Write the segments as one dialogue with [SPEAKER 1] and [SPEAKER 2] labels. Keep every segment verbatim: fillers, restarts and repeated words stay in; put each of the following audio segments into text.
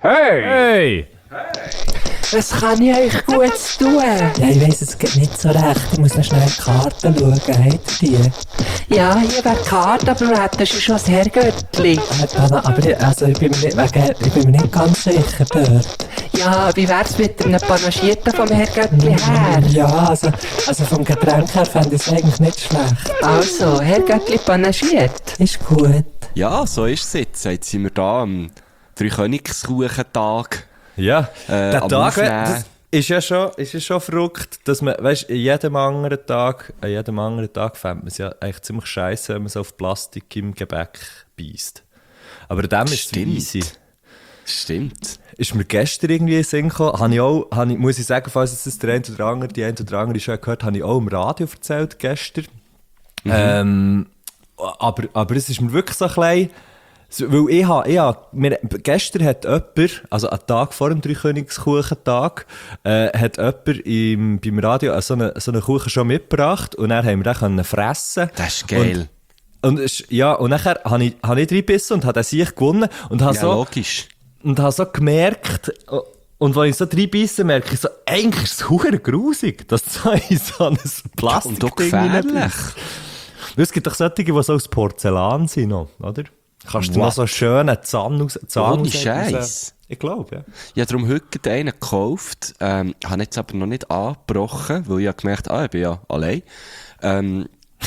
[SPEAKER 1] Hey!
[SPEAKER 2] Hey!
[SPEAKER 3] Was kann ich euch gut tun?
[SPEAKER 4] Ja, ich weiss, es geht nicht so recht. Ich muss noch schnell die Karten schauen. Habt ihr die?
[SPEAKER 3] Ja, hier wäre die Karte, aber du hättest schon das Herrgöttli.
[SPEAKER 4] Äh, Dana, aber ich, also ich, bin mir nicht, wegen, ich bin mir nicht ganz sicher dort.
[SPEAKER 3] Ja, wie wär's mit einem Panagierten vom Herrgöttli her?
[SPEAKER 4] Ja, also, also vom Getränk her fände ich es eigentlich nicht schlecht.
[SPEAKER 3] Also, Herrgöttli panagiert.
[SPEAKER 4] Ist gut.
[SPEAKER 1] Ja, so ist es jetzt. Jetzt sind wir da am Dreikönigskuchentag.
[SPEAKER 2] Ja,
[SPEAKER 1] Äh,
[SPEAKER 2] der
[SPEAKER 1] am
[SPEAKER 2] Tag
[SPEAKER 1] Aufnehmen.
[SPEAKER 2] das ist ja schon, ist ja schon verrückt, dass man, weißt, an jedem anderen Tag, an jedem anderen Tag fände man es ja eigentlich ziemlich scheiße, wenn man so auf Plastik im Gebäck beißt. Aber an dem ist es
[SPEAKER 1] Stimmt.
[SPEAKER 2] easy.
[SPEAKER 1] Stimmt.
[SPEAKER 2] Ist mir gestern irgendwie in den Sinn gekommen, habe ich auch, habe ich, muss ich sagen, falls jetzt das der eine oder andere, die eine oder andere schon gehört, habe ich auch im Radio erzählt gestern.
[SPEAKER 1] Mhm.
[SPEAKER 2] Ähm, aber, aber es ist mir wirklich so ein klein, so, weil ich habe, ich habe mir, gestern hat jemand, also einen Tag vor dem Dreikönigskuchentag, äh, hat jemand im, beim Radio so einen so eine Kuchen schon mitgebracht und dann haben wir den können fressen.
[SPEAKER 1] Das ist geil.
[SPEAKER 2] Und, und es- ja, und nachher habe ich, habe ich reingebissen und habe den Sieg gewonnen und habe
[SPEAKER 1] Ja,
[SPEAKER 2] so,
[SPEAKER 1] logisch.
[SPEAKER 2] und habe so gemerkt, und als ich so reinbisse, merke ich so, eigentlich ist es verdammt grusig, dass so in so ein Plastik
[SPEAKER 1] Und auch gefährlich.
[SPEAKER 2] Es gibt doch solche, die so aus Porzellan sind, noch, oder? Kannst du noch
[SPEAKER 1] What?
[SPEAKER 2] so schönen Zahn aus Zahn
[SPEAKER 1] Ohne
[SPEAKER 2] aus-
[SPEAKER 1] Scheiß.
[SPEAKER 2] aus- Ich glaube, ja.
[SPEAKER 1] Ich habe darum heute einen gekauft, ähm, habe jetzt aber noch nicht angebrochen, weil ich habe gemerkt, ah, ich bin ja allein. Ähm,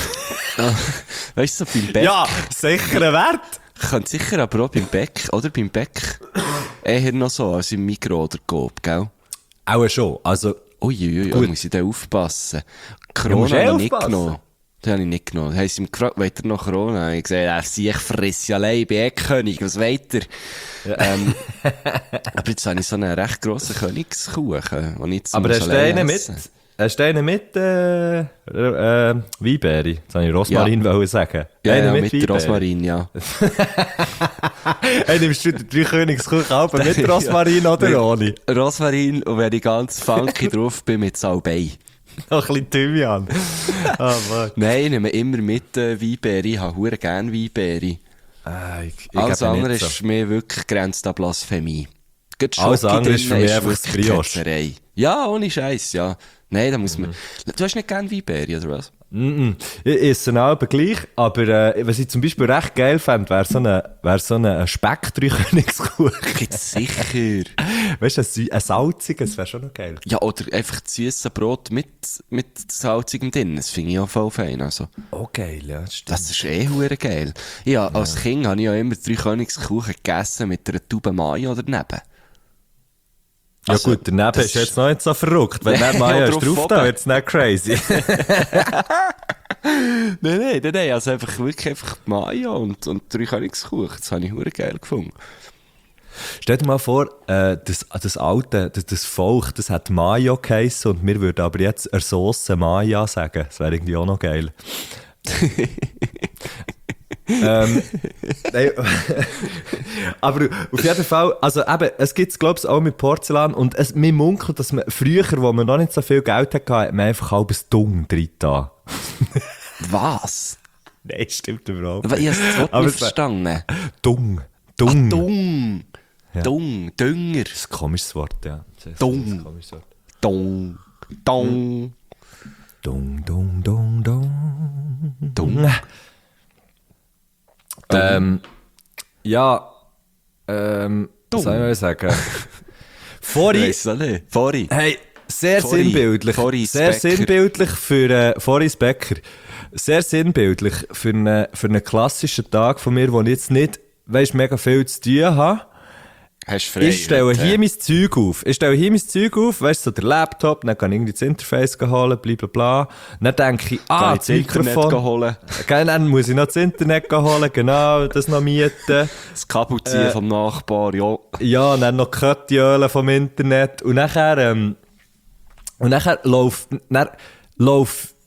[SPEAKER 1] weißt du, so beim Bäck.
[SPEAKER 2] Ja, sicherer Wert.
[SPEAKER 1] Ich könnte sicher aber auch beim Bäck, oder beim Bäck, eher noch so als im Mikro oder Coop, gell?
[SPEAKER 2] Auch schon, also...
[SPEAKER 1] Uiuiui, da
[SPEAKER 2] Gut.
[SPEAKER 1] muss ich da aufpassen.
[SPEAKER 2] musst
[SPEAKER 1] Corona
[SPEAKER 2] eh
[SPEAKER 1] habe ich nicht
[SPEAKER 2] aufpassen.
[SPEAKER 1] genommen. Den habe ich nicht genommen. Dann haben sie mich gefragt, wollt ihr noch Corona? Ich habe gesagt, er sie, ich fresse ja allein, ich bin eh König, was wollt ihr? Ähm, aber jetzt habe ich so einen recht grossen Königskuchen, den ich jetzt
[SPEAKER 2] Aber
[SPEAKER 1] muss
[SPEAKER 2] hast du
[SPEAKER 1] allein
[SPEAKER 2] einen mit...
[SPEAKER 1] essen.
[SPEAKER 2] Hast du einen mit äh, äh, Weinbeere? Jetzt wollte ich Rosmarin wollen sagen.
[SPEAKER 1] Ja,
[SPEAKER 2] einen
[SPEAKER 1] ja, mit,
[SPEAKER 2] Weinbeere?
[SPEAKER 1] Rosmarin, ja.
[SPEAKER 2] Hey, nimmst du den Dreikönigskuchen auch mit Rosmarin oder
[SPEAKER 1] Mit
[SPEAKER 2] ohne?
[SPEAKER 1] Rosmarin und wenn ich ganz funky drauf bin, mit Salbei.
[SPEAKER 2] Noch ein bisschen Thymian. Ah, Mann.
[SPEAKER 1] Nein, ich nehme immer mit äh, Weinbeere. Ich habe verdammt gerne Weinbeere.
[SPEAKER 2] Ah, ich, ich
[SPEAKER 1] Alles
[SPEAKER 2] gebe
[SPEAKER 1] andere
[SPEAKER 2] nicht so.
[SPEAKER 1] ist mir wirklich grenzt an Blasphemie. Gerade
[SPEAKER 2] Alles
[SPEAKER 1] Schoki
[SPEAKER 2] andere ist für
[SPEAKER 1] drinnen
[SPEAKER 2] mich einfach das
[SPEAKER 1] wirklich
[SPEAKER 2] Brioche.
[SPEAKER 1] Ketzerei. Ja, ohne Scheiß, ja. Nein, da muss man... Du hast nicht gerne Weinbeere, oder was?
[SPEAKER 2] Mm -mm. Ich esse ihn auch gleich, aber äh, was ich zum Beispiel recht geil fände, wäre so ein wär so ein Speck-Dreikönigskuchen.
[SPEAKER 1] Jetzt sicher.
[SPEAKER 2] Weißt du, ein, sü- ein salziges wäre schon noch geil.
[SPEAKER 1] Ja, oder einfach süßes Brot mit, mit salzigem drin. Das finde ich auch voll fein. Also,
[SPEAKER 2] Oh, geil, ja, das stimmt.
[SPEAKER 1] das ist eh hure geil. Ja, als Kind habe ich ja immer drei Königskuchen gegessen mit einer Tube Mayo daneben.
[SPEAKER 2] Ja
[SPEAKER 1] Also,
[SPEAKER 2] gut, daneben
[SPEAKER 1] das
[SPEAKER 2] ist jetzt noch nicht so verrückt. Wenn
[SPEAKER 1] Nee,
[SPEAKER 2] der Mayo
[SPEAKER 1] ja,
[SPEAKER 2] ist
[SPEAKER 1] drauf
[SPEAKER 2] drauf,
[SPEAKER 1] oben.
[SPEAKER 2] dann wird es nicht crazy.
[SPEAKER 1] Nein, nein, nein, nein. Also einfach wirklich einfach Mayo und, und drei Königskuchen. Das habe ich hure geil gefunden.
[SPEAKER 2] Stell dir mal vor, äh, das, das alte, das, das Volk, das hat Mayo geheissen und wir würden aber jetzt eine Sauce Maya sagen. Das wäre irgendwie auch noch geil. ähm, nein, aber auf jeden Fall, also eben, es gibt es glaube ich auch mit Porzellan und es, mir munkelt, dass man früher, wo man noch nicht so viel Geld hatte, hat man einfach halbes Dung drin da.
[SPEAKER 1] Was?
[SPEAKER 2] Nein, stimmt überhaupt
[SPEAKER 1] Aber ich habe das Wort
[SPEAKER 2] Aber
[SPEAKER 1] nicht
[SPEAKER 2] es wär-
[SPEAKER 1] verstanden.
[SPEAKER 2] Dung. Dung.
[SPEAKER 1] Dung.
[SPEAKER 2] Ja.
[SPEAKER 1] Dung. Dünger.
[SPEAKER 2] Das ist ein komisches Wort, ja. Das ist
[SPEAKER 1] Dung.
[SPEAKER 2] ein komisches Wort.
[SPEAKER 1] Dung. Dung.
[SPEAKER 2] Dung, dung, dung, dung.
[SPEAKER 1] Dung.
[SPEAKER 2] Ähm, ja, ähm, was
[SPEAKER 1] Dung.
[SPEAKER 2] soll ich sagen? Vorhin,
[SPEAKER 1] Weiss auch nicht. Vorhin.
[SPEAKER 2] hey, sehr
[SPEAKER 1] Vorhin.
[SPEAKER 2] sinnbildlich,
[SPEAKER 1] Vorhin
[SPEAKER 2] sehr
[SPEAKER 1] Becker.
[SPEAKER 2] sinnbildlich für, äh, Vorhin Becker, sehr sinnbildlich für einen, für einen klassischen Tag von mir, wo ich jetzt nicht, weisst, mega viel zu tun habe.
[SPEAKER 1] Hast du frei?
[SPEAKER 2] Ich stelle
[SPEAKER 1] heute?
[SPEAKER 2] hier mein Zeug auf. Ich stelle hier mein Zeug auf, weißt du, so der Laptop, dann kann ich irgendwie das Interface holen, bla bla bla. Dann denke ich, ah,
[SPEAKER 1] Kann ich
[SPEAKER 2] das
[SPEAKER 1] das Internet
[SPEAKER 2] Mikrofon.
[SPEAKER 1] holen?
[SPEAKER 2] Okay, dann muss ich noch das Internet holen, genau, das noch mieten.
[SPEAKER 1] Das Kabel ziehen
[SPEAKER 2] Äh,
[SPEAKER 1] vom Nachbar, ja.
[SPEAKER 2] Ja, und dann noch die Köttjöle vom Internet. Und nachher, ähm, und nachher läuft, dann läuft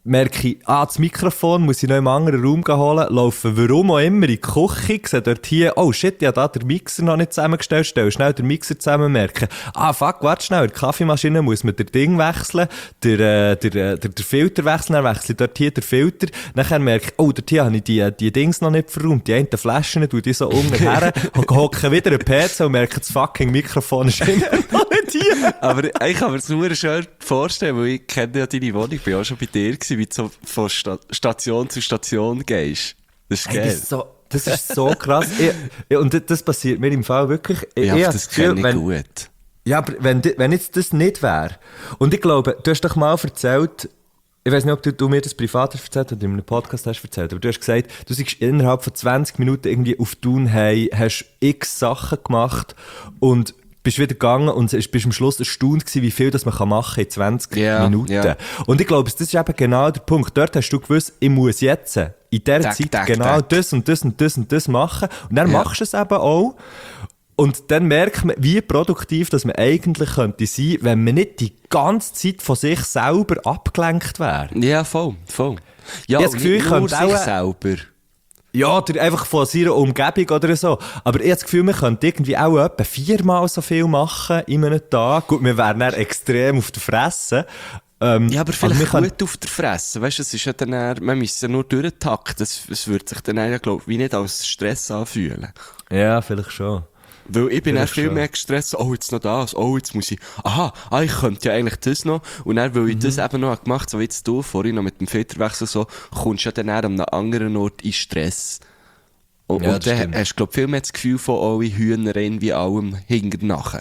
[SPEAKER 2] merke ich, ah, das Mikrofon muss ich noch im anderen Raum holen, laufe warum auch immer in die Küche, sehe dort hier, oh shit, ja da den Mixer noch nicht zusammengestellt, stelle schnell den Mixer zusammen, merke, ah fuck, warte schnell, in der Kaffeemaschine muss man den Ding wechseln, der, äh, der, der, der Filter wechseln, dann wechsle ich dort hier den Filter, nachher merke ich, oh, dort hier habe ich die, die Dings noch nicht verräumt, die einen Flaschen, tue die so unten her, hocke wieder in den P C und merke, das fucking Mikrofon ist immer noch nicht hier.
[SPEAKER 1] Aber ich kann mir das nur schön vorstellen, weil ich kenne ja deine Wohnung, ich bin auch schon bei dir gewesen, wie du so von Sta- Station zu Station gehst. Das ist
[SPEAKER 2] Hey,
[SPEAKER 1] geil.
[SPEAKER 2] das, ist so, das ist so krass. ich, ich, und das, das passiert mir im Fall wirklich. Ich,
[SPEAKER 1] Ja,
[SPEAKER 2] ich
[SPEAKER 1] aber
[SPEAKER 2] habe
[SPEAKER 1] das
[SPEAKER 2] Gefühl,
[SPEAKER 1] kenne ich
[SPEAKER 2] wenn,
[SPEAKER 1] gut.
[SPEAKER 2] Ja, aber wenn, di- wenn jetzt das nicht wäre. Und ich glaube, du hast doch mal erzählt, ich weiß nicht, ob du, du mir das privat hast erzählt oder in einem Podcast hast erzählt, aber du hast gesagt, du bist innerhalb von zwanzig Minuten irgendwie auf Thun hey, hast x Sachen gemacht und bist wieder gegangen und bist am Schluss erstaunt gewesen, wie viel das man kann machen in zwanzig
[SPEAKER 1] Ja,
[SPEAKER 2] Minuten.
[SPEAKER 1] ja.
[SPEAKER 2] Und ich glaube, das ist eben genau der Punkt. Dort hast du gewusst, ich muss jetzt in dieser
[SPEAKER 1] Tack,
[SPEAKER 2] Zeit
[SPEAKER 1] tack,
[SPEAKER 2] genau
[SPEAKER 1] tack.
[SPEAKER 2] das und das und das und das machen. Und dann
[SPEAKER 1] Ja.
[SPEAKER 2] machst du es eben auch. Und dann merkt man, wie produktiv dass man eigentlich könnte sein, wenn man nicht die ganze Zeit von sich selber abgelenkt wäre.
[SPEAKER 1] Ja, voll, voll. Ja,
[SPEAKER 2] Ich hab das
[SPEAKER 1] und
[SPEAKER 2] Gefühl,
[SPEAKER 1] nicht
[SPEAKER 2] ich
[SPEAKER 1] nur
[SPEAKER 2] könnte
[SPEAKER 1] sich
[SPEAKER 2] auch-
[SPEAKER 1] selber.
[SPEAKER 2] Ja, oder einfach von seiner Umgebung oder so. Aber ich habe das Gefühl, man könnte irgendwie auch etwa viermal so viel machen in einem Tag. Gut, wir wären dann extrem auf der Fresse. Ähm,
[SPEAKER 1] Ja, aber
[SPEAKER 2] wir
[SPEAKER 1] vielleicht
[SPEAKER 2] können-
[SPEAKER 1] gut auf der Fresse. Weißt du, es ist ja dann eher, man müsste ja nur durchtakten. Es, es würde sich dann eher, glaub ich, wie nicht als Stress anfühlen.
[SPEAKER 2] Ja, vielleicht schon.
[SPEAKER 1] Weil ich bin auch
[SPEAKER 2] Vielleicht
[SPEAKER 1] viel
[SPEAKER 2] schon.
[SPEAKER 1] mehr gestresst, oh, jetzt noch das, oh, jetzt muss ich, aha, ah, ich könnte ja eigentlich das noch. Und dann, weil ich
[SPEAKER 2] Mhm.
[SPEAKER 1] das eben noch gemacht habe, so wie jetzt du vorhin noch mit dem Filterwechsel so, kommst du ja dann eher an einem anderen Ort in Stress. Und,
[SPEAKER 2] Ja,
[SPEAKER 1] und
[SPEAKER 2] das
[SPEAKER 1] dann
[SPEAKER 2] stimmt.
[SPEAKER 1] hast du, glaub ich, viel mehr das Gefühl von, oh, ich Hühnerin wie allem hinten nachher.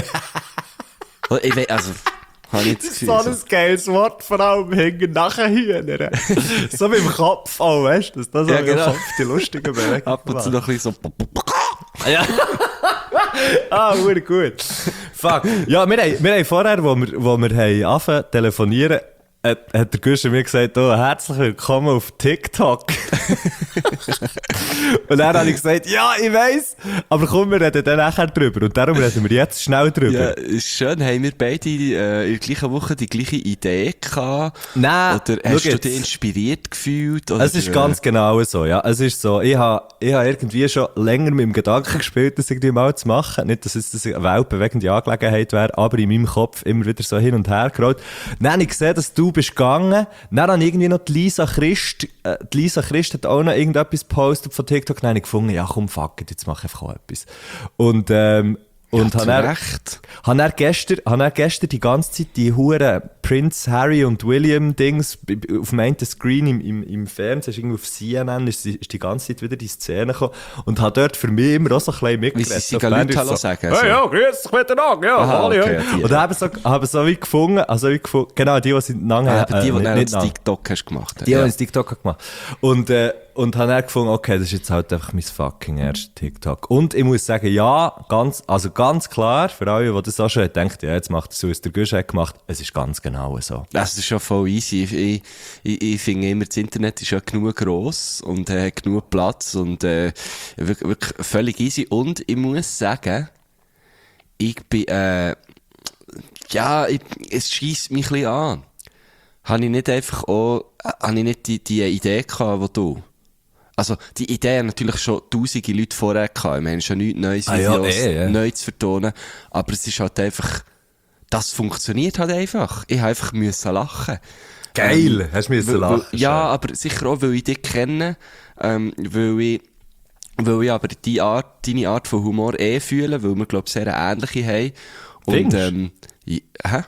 [SPEAKER 1] ich weiß, also, habe ich jetzt das Gefühl. so.
[SPEAKER 2] geiles Wort, vor allem hängen nachher Hühner. So mit dem Kopf auch, weißt du? Dass das
[SPEAKER 1] Ja,
[SPEAKER 2] auch im
[SPEAKER 1] genau.
[SPEAKER 2] Kopf die lustigen Bewegungen
[SPEAKER 1] Ab und zu noch ein bisschen so,
[SPEAKER 2] Ah, sehr gut. Fuck. Ja, wir haben, wir haben vorher, wo wir, wo wir haben angefangen zu telefonieren, hat, hat der Guschen mir gesagt, oh, herzlich willkommen auf TikTok. Und dann habe ich gesagt, ja, ich weiss, aber komm, wir reden dann nachher drüber. Und darum reden wir jetzt schnell
[SPEAKER 1] ja,
[SPEAKER 2] drüber.
[SPEAKER 1] ist schön, haben wir beide äh, in der gleichen Woche die gleiche Idee gehabt?
[SPEAKER 2] Nein,
[SPEAKER 1] Oder
[SPEAKER 2] schau
[SPEAKER 1] hast du
[SPEAKER 2] jetzt.
[SPEAKER 1] dich inspiriert gefühlt? Oder,
[SPEAKER 2] Es ist ganz genau so, ja. Es ist so, ich habe ich ha irgendwie schon länger mit dem Gedanken gespielt, das irgendwie mal zu machen. Nicht, dass es das eine weltbewegende Angelegenheit wäre, aber in meinem Kopf immer wieder so hin und her gerollt. Dann habe ich gesehen, dass du bist gegangen. Dann habe ich irgendwie noch die Lisa Christ, äh, die Lisa Christ hat auch noch irgendetwas gepostet von TikTok. Dann habe ich gefunden, ja komm, fuck it, jetzt mache ich einfach auch etwas. Und, ähm, und
[SPEAKER 1] ja,
[SPEAKER 2] habe dann,
[SPEAKER 1] recht.
[SPEAKER 2] habe er gestern, habe er gestern die ganze Zeit die Huren Prince Harry und William Dings b- b- auf dem einen Screen im, im, im Fernsehen, ist irgendwie auf C N N, ist, die- ist die ganze Zeit wieder die Szene gekommen und habe dort für mich immer auch so ein bisschen
[SPEAKER 1] Wie
[SPEAKER 2] mitgeredet.
[SPEAKER 1] sie
[SPEAKER 2] Auf
[SPEAKER 1] Leute
[SPEAKER 2] Berndeutsch
[SPEAKER 1] Hallo
[SPEAKER 2] so,
[SPEAKER 1] sagen.
[SPEAKER 2] Hey,
[SPEAKER 1] so.
[SPEAKER 2] ja, grüß dich miteinander, ja,
[SPEAKER 1] Aha,
[SPEAKER 2] hallo,
[SPEAKER 1] okay,
[SPEAKER 2] ja.
[SPEAKER 1] die.
[SPEAKER 2] Und haben so, haben so wie gefunden, also wie gefunden, genau, die, die sie lange
[SPEAKER 1] Ah, aber die, die
[SPEAKER 2] nicht,
[SPEAKER 1] dann
[SPEAKER 2] nicht
[SPEAKER 1] das
[SPEAKER 2] lang.
[SPEAKER 1] TikTok hast gemacht.
[SPEAKER 2] Die, die ins TikTok gemacht. Und, äh, und habe dann gefunden, okay, das ist jetzt halt einfach mein fucking erstes TikTok. Und ich muss sagen, ja, ganz, also ganz klar, für alle, die das auch schon denken, ja, jetzt macht er so, was der Gusch hat gemacht, es ist ganz genau so.
[SPEAKER 1] Das ist schon voll easy. Ich, ich, ich, ich finde immer, das Internet ist ja genug gross und äh, hat genug Platz und äh, wirklich, wirklich völlig easy. Und ich muss sagen, ich bin, äh, ja, ich, es scheisst mich ein bisschen an. Habe ich nicht einfach auch, äh, habe ich nicht die, die Idee gehabt, die du? Also, die Idee haben natürlich schon tausende Leute vorher gehabt. Wir haben schon nichts Neues,
[SPEAKER 2] Ah ja,
[SPEAKER 1] Videos
[SPEAKER 2] eh, ja.
[SPEAKER 1] neu zu vertonen. Aber es ist halt einfach, das funktioniert halt einfach. Ich habe einfach müssen lachen.
[SPEAKER 2] Geil,
[SPEAKER 1] Ähm,
[SPEAKER 2] hast du müssen
[SPEAKER 1] weil-
[SPEAKER 2] lachen.
[SPEAKER 1] weil- Ja, aber sicher auch, weil ich dich kenne, ähm, weil ich, weil ich aber die Art, deine Art von Humor eh fühle, weil wir, glaube ich, sehr eine ähnliche haben. Und,
[SPEAKER 2] Findest?
[SPEAKER 1] ähm, ja, hä?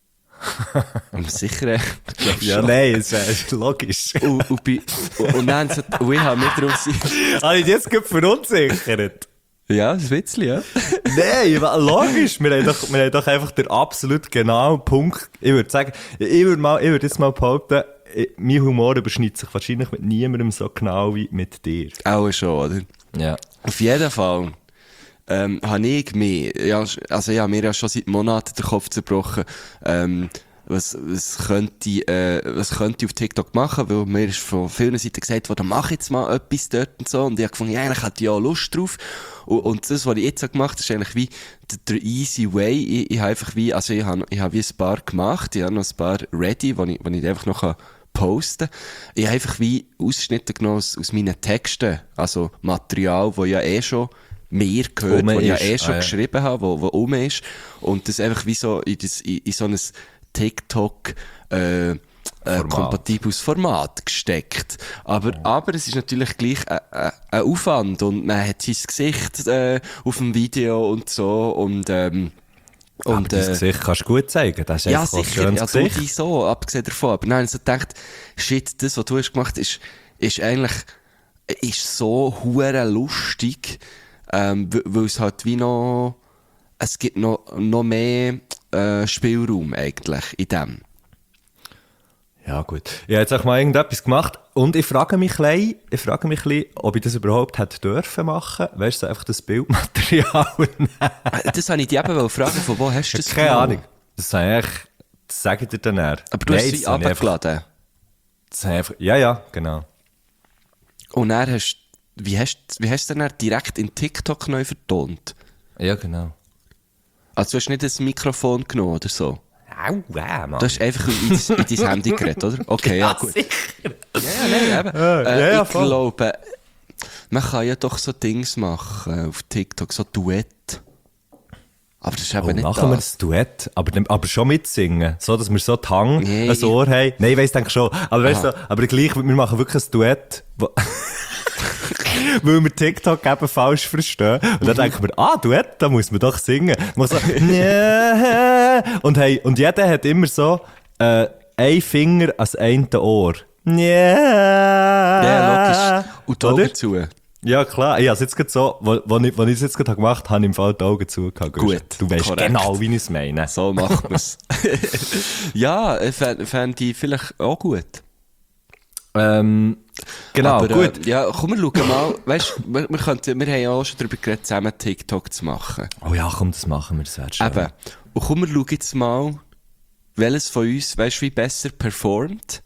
[SPEAKER 1] Aber sicher, äh, ich glaub
[SPEAKER 2] Ja,
[SPEAKER 1] schon.
[SPEAKER 2] nein, es ist logisch.
[SPEAKER 1] Und, und, bei- und, und dann, so- und ich habe mir darum
[SPEAKER 2] Habe ich dich jetzt gerade verunsichert?
[SPEAKER 1] ja, ein bisschen, ja.
[SPEAKER 2] Nein, wa- logisch. Wir haben doch, wir haben doch einfach den absolut genauen Punkt. Ich würde sagen, ich würde mal, ich würde jetzt mal behaupten, ich- mein Humor überschneidet sich wahrscheinlich mit niemandem so genau wie mit dir.
[SPEAKER 1] Auch schon, oder?
[SPEAKER 2] Ja.
[SPEAKER 1] Auf jeden Fall, ähm, habe ich mir, ja, also ich habe mir ja schon seit Monaten den Kopf zerbrochen, ähm, was, was könnte, äh, was könnte ich auf TikTok machen, weil mir ist von vielen Seiten gesagt worden, mach jetzt mal etwas dort und so, und ich habe gefunden, ja, eigentlich hätte ich auch Lust drauf, und, und das, was ich jetzt habe gemacht habe, ist eigentlich wie der, der easy way, ich, ich habe einfach wie, also ich habe, ich habe wie ein paar gemacht, ich habe noch ein paar ready, wo ich, wo ich einfach noch kann posten. Ich habe einfach wie Ausschnitte genommen aus, aus meinen Texten, also Material, das ja eh schon mir gehört,
[SPEAKER 2] Um
[SPEAKER 1] das ich ja
[SPEAKER 2] ist.
[SPEAKER 1] eh schon
[SPEAKER 2] Ah, ja.
[SPEAKER 1] geschrieben habe, wo, wo um ist. Und das einfach wie so in, das, in, in so ein TikTok, äh, äh,
[SPEAKER 2] Format.
[SPEAKER 1] kompatibles Format gesteckt. Aber, aber es ist natürlich gleich ein, ein, ein Aufwand und man hat sein Gesicht äh, auf dem Video und so und ähm,
[SPEAKER 2] Und
[SPEAKER 1] und
[SPEAKER 2] das
[SPEAKER 1] äh,
[SPEAKER 2] Gesicht kannst du gut zeigen. Das ist
[SPEAKER 1] ja,
[SPEAKER 2] einfach ein
[SPEAKER 1] sicher,
[SPEAKER 2] schönes
[SPEAKER 1] ja, du
[SPEAKER 2] Gesicht.
[SPEAKER 1] die so, abgesehen davon. Aber nein, ich so gedacht, shit, das, was du hast gemacht, ist, ist eigentlich, ist so hure lustig, ähm, w- weil es halt wie noch, es gibt noch, noch mehr, äh, Spielraum eigentlich in dem.
[SPEAKER 2] Ja, gut. Ich habe jetzt auch mal irgendetwas gemacht und ich frage mich ein bisschen, ich frage mich ein bisschen, ob ich das überhaupt hätte dürfen machen. Weißt du, so einfach das Bildmaterial nehmen.
[SPEAKER 1] Äh, Das habe ich dich eben fragen, von wo hast du das
[SPEAKER 2] Keine
[SPEAKER 1] genommen?
[SPEAKER 2] Ahnung. Das sage ich, das sage ich dir dann eher.
[SPEAKER 1] Aber du
[SPEAKER 2] Nein,
[SPEAKER 1] hast
[SPEAKER 2] das
[SPEAKER 1] sie
[SPEAKER 2] habe ich einfach-
[SPEAKER 1] runtergeladen.
[SPEAKER 2] das habe ich einfach, ja, ja, genau.
[SPEAKER 1] Und dann hast, wie hast, wie hast du dann direkt in TikTok neu vertont?
[SPEAKER 2] Ja, genau.
[SPEAKER 1] Also du hast nicht ein Mikrofon genommen oder so?
[SPEAKER 2] Au, wow, Mann.
[SPEAKER 1] Du hast einfach in, in, in dein Handy geredet, oder? Okay, ja, gut.
[SPEAKER 2] sicher.
[SPEAKER 1] Ja, ja, nein, eben.
[SPEAKER 2] Ja,
[SPEAKER 1] äh,
[SPEAKER 2] ja, ja,
[SPEAKER 1] ich
[SPEAKER 2] voll.
[SPEAKER 1] glaube, man kann ja doch so Dings machen auf TikTok, so Duett. Aber das ist eben
[SPEAKER 2] Oh,
[SPEAKER 1] nicht
[SPEAKER 2] machen wir
[SPEAKER 1] das.
[SPEAKER 2] das Duett, aber, dann- aber schon mitsingen, so dass wir so die Hang,
[SPEAKER 1] Nee,
[SPEAKER 2] ein Ohr haben. Nein, ich weiss, denke schon. Aber weißt du, aber gleich, wir machen wirklich ein Duett, wo weil wir TikTok eben falsch verstehen. Und dann denken wir, ah, Duett, da muss man doch singen. Man so, nee. Und hey, und jeder hat immer so, äh, einen Finger als eine Ohr. Nee.
[SPEAKER 1] Ja, logisch. Und die
[SPEAKER 2] Oder?
[SPEAKER 1] Augen zu.
[SPEAKER 2] Ja, klar. Ich habe jetzt gerade so, wo, wo ich, wo ich es jetzt gerade gemacht habe, habe ich im Fall die Augen zugehört.
[SPEAKER 1] Gut,
[SPEAKER 2] Du weißt
[SPEAKER 1] korrekt.
[SPEAKER 2] genau, wie ich es meine.
[SPEAKER 1] So macht man es. Ja, fände fänd ich vielleicht auch gut.
[SPEAKER 2] Ähm, genau,
[SPEAKER 1] Aber,
[SPEAKER 2] gut.
[SPEAKER 1] Äh, ja, komm, wir schauen mal. Weißt du, wir, wir, könnten- wir haben ja auch schon darüber geredet, zusammen TikTok zu machen.
[SPEAKER 2] Oh ja, komm, das machen wir, das wäre schön.
[SPEAKER 1] Eben. Und komm, wir schauen jetzt mal, welches von uns, weißt du, wie besser performt.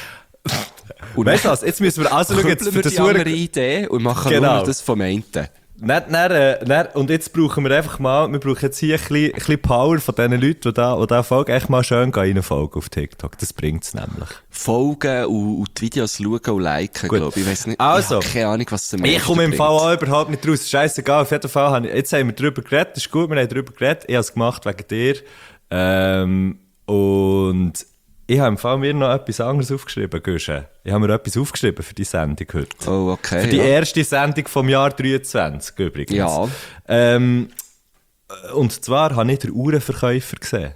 [SPEAKER 1] Und
[SPEAKER 2] Weißt du was, jetzt müssen wir also schauen, jetzt
[SPEAKER 1] Kuppeln
[SPEAKER 2] für
[SPEAKER 1] wir
[SPEAKER 2] das
[SPEAKER 1] die andere
[SPEAKER 2] Hure-
[SPEAKER 1] Idee und machen
[SPEAKER 2] Genau.
[SPEAKER 1] nur das vom einen.
[SPEAKER 2] Dann, dann, äh, dann, und jetzt brauchen wir einfach mal, wir brauchen jetzt hier ein bisschen, ein bisschen Power von diesen Leuten, die da, die da folgen, echt mal schön reinfolgen auf TikTok. Das bringt's nämlich.
[SPEAKER 1] Folgen und, und die Videos schauen und liken,
[SPEAKER 2] Gut.
[SPEAKER 1] glaube ich. Ich weiss nicht,
[SPEAKER 2] Also.
[SPEAKER 1] ich habe keine Ahnung, was es am
[SPEAKER 2] Ich
[SPEAKER 1] meisten
[SPEAKER 2] komme im
[SPEAKER 1] bringt.
[SPEAKER 2] Fall auch überhaupt nicht raus. Scheißegal, auf jeden Fall habe ich, jetzt haben wir drüber geredet, das ist gut, wir haben drüber geredet, ich habe es gemacht wegen dir. Ähm, und ich habe im Fall mir noch etwas anderes aufgeschrieben, Guschen. Ich habe mir etwas aufgeschrieben für die Sendung heute.
[SPEAKER 1] Oh, okay.
[SPEAKER 2] Für die
[SPEAKER 1] ja.
[SPEAKER 2] erste Sendung vom Jahr dreiundzwanzig übrigens.
[SPEAKER 1] Ja.
[SPEAKER 2] Ähm, und zwar habe ich den Uhrenverkäufer gesehen.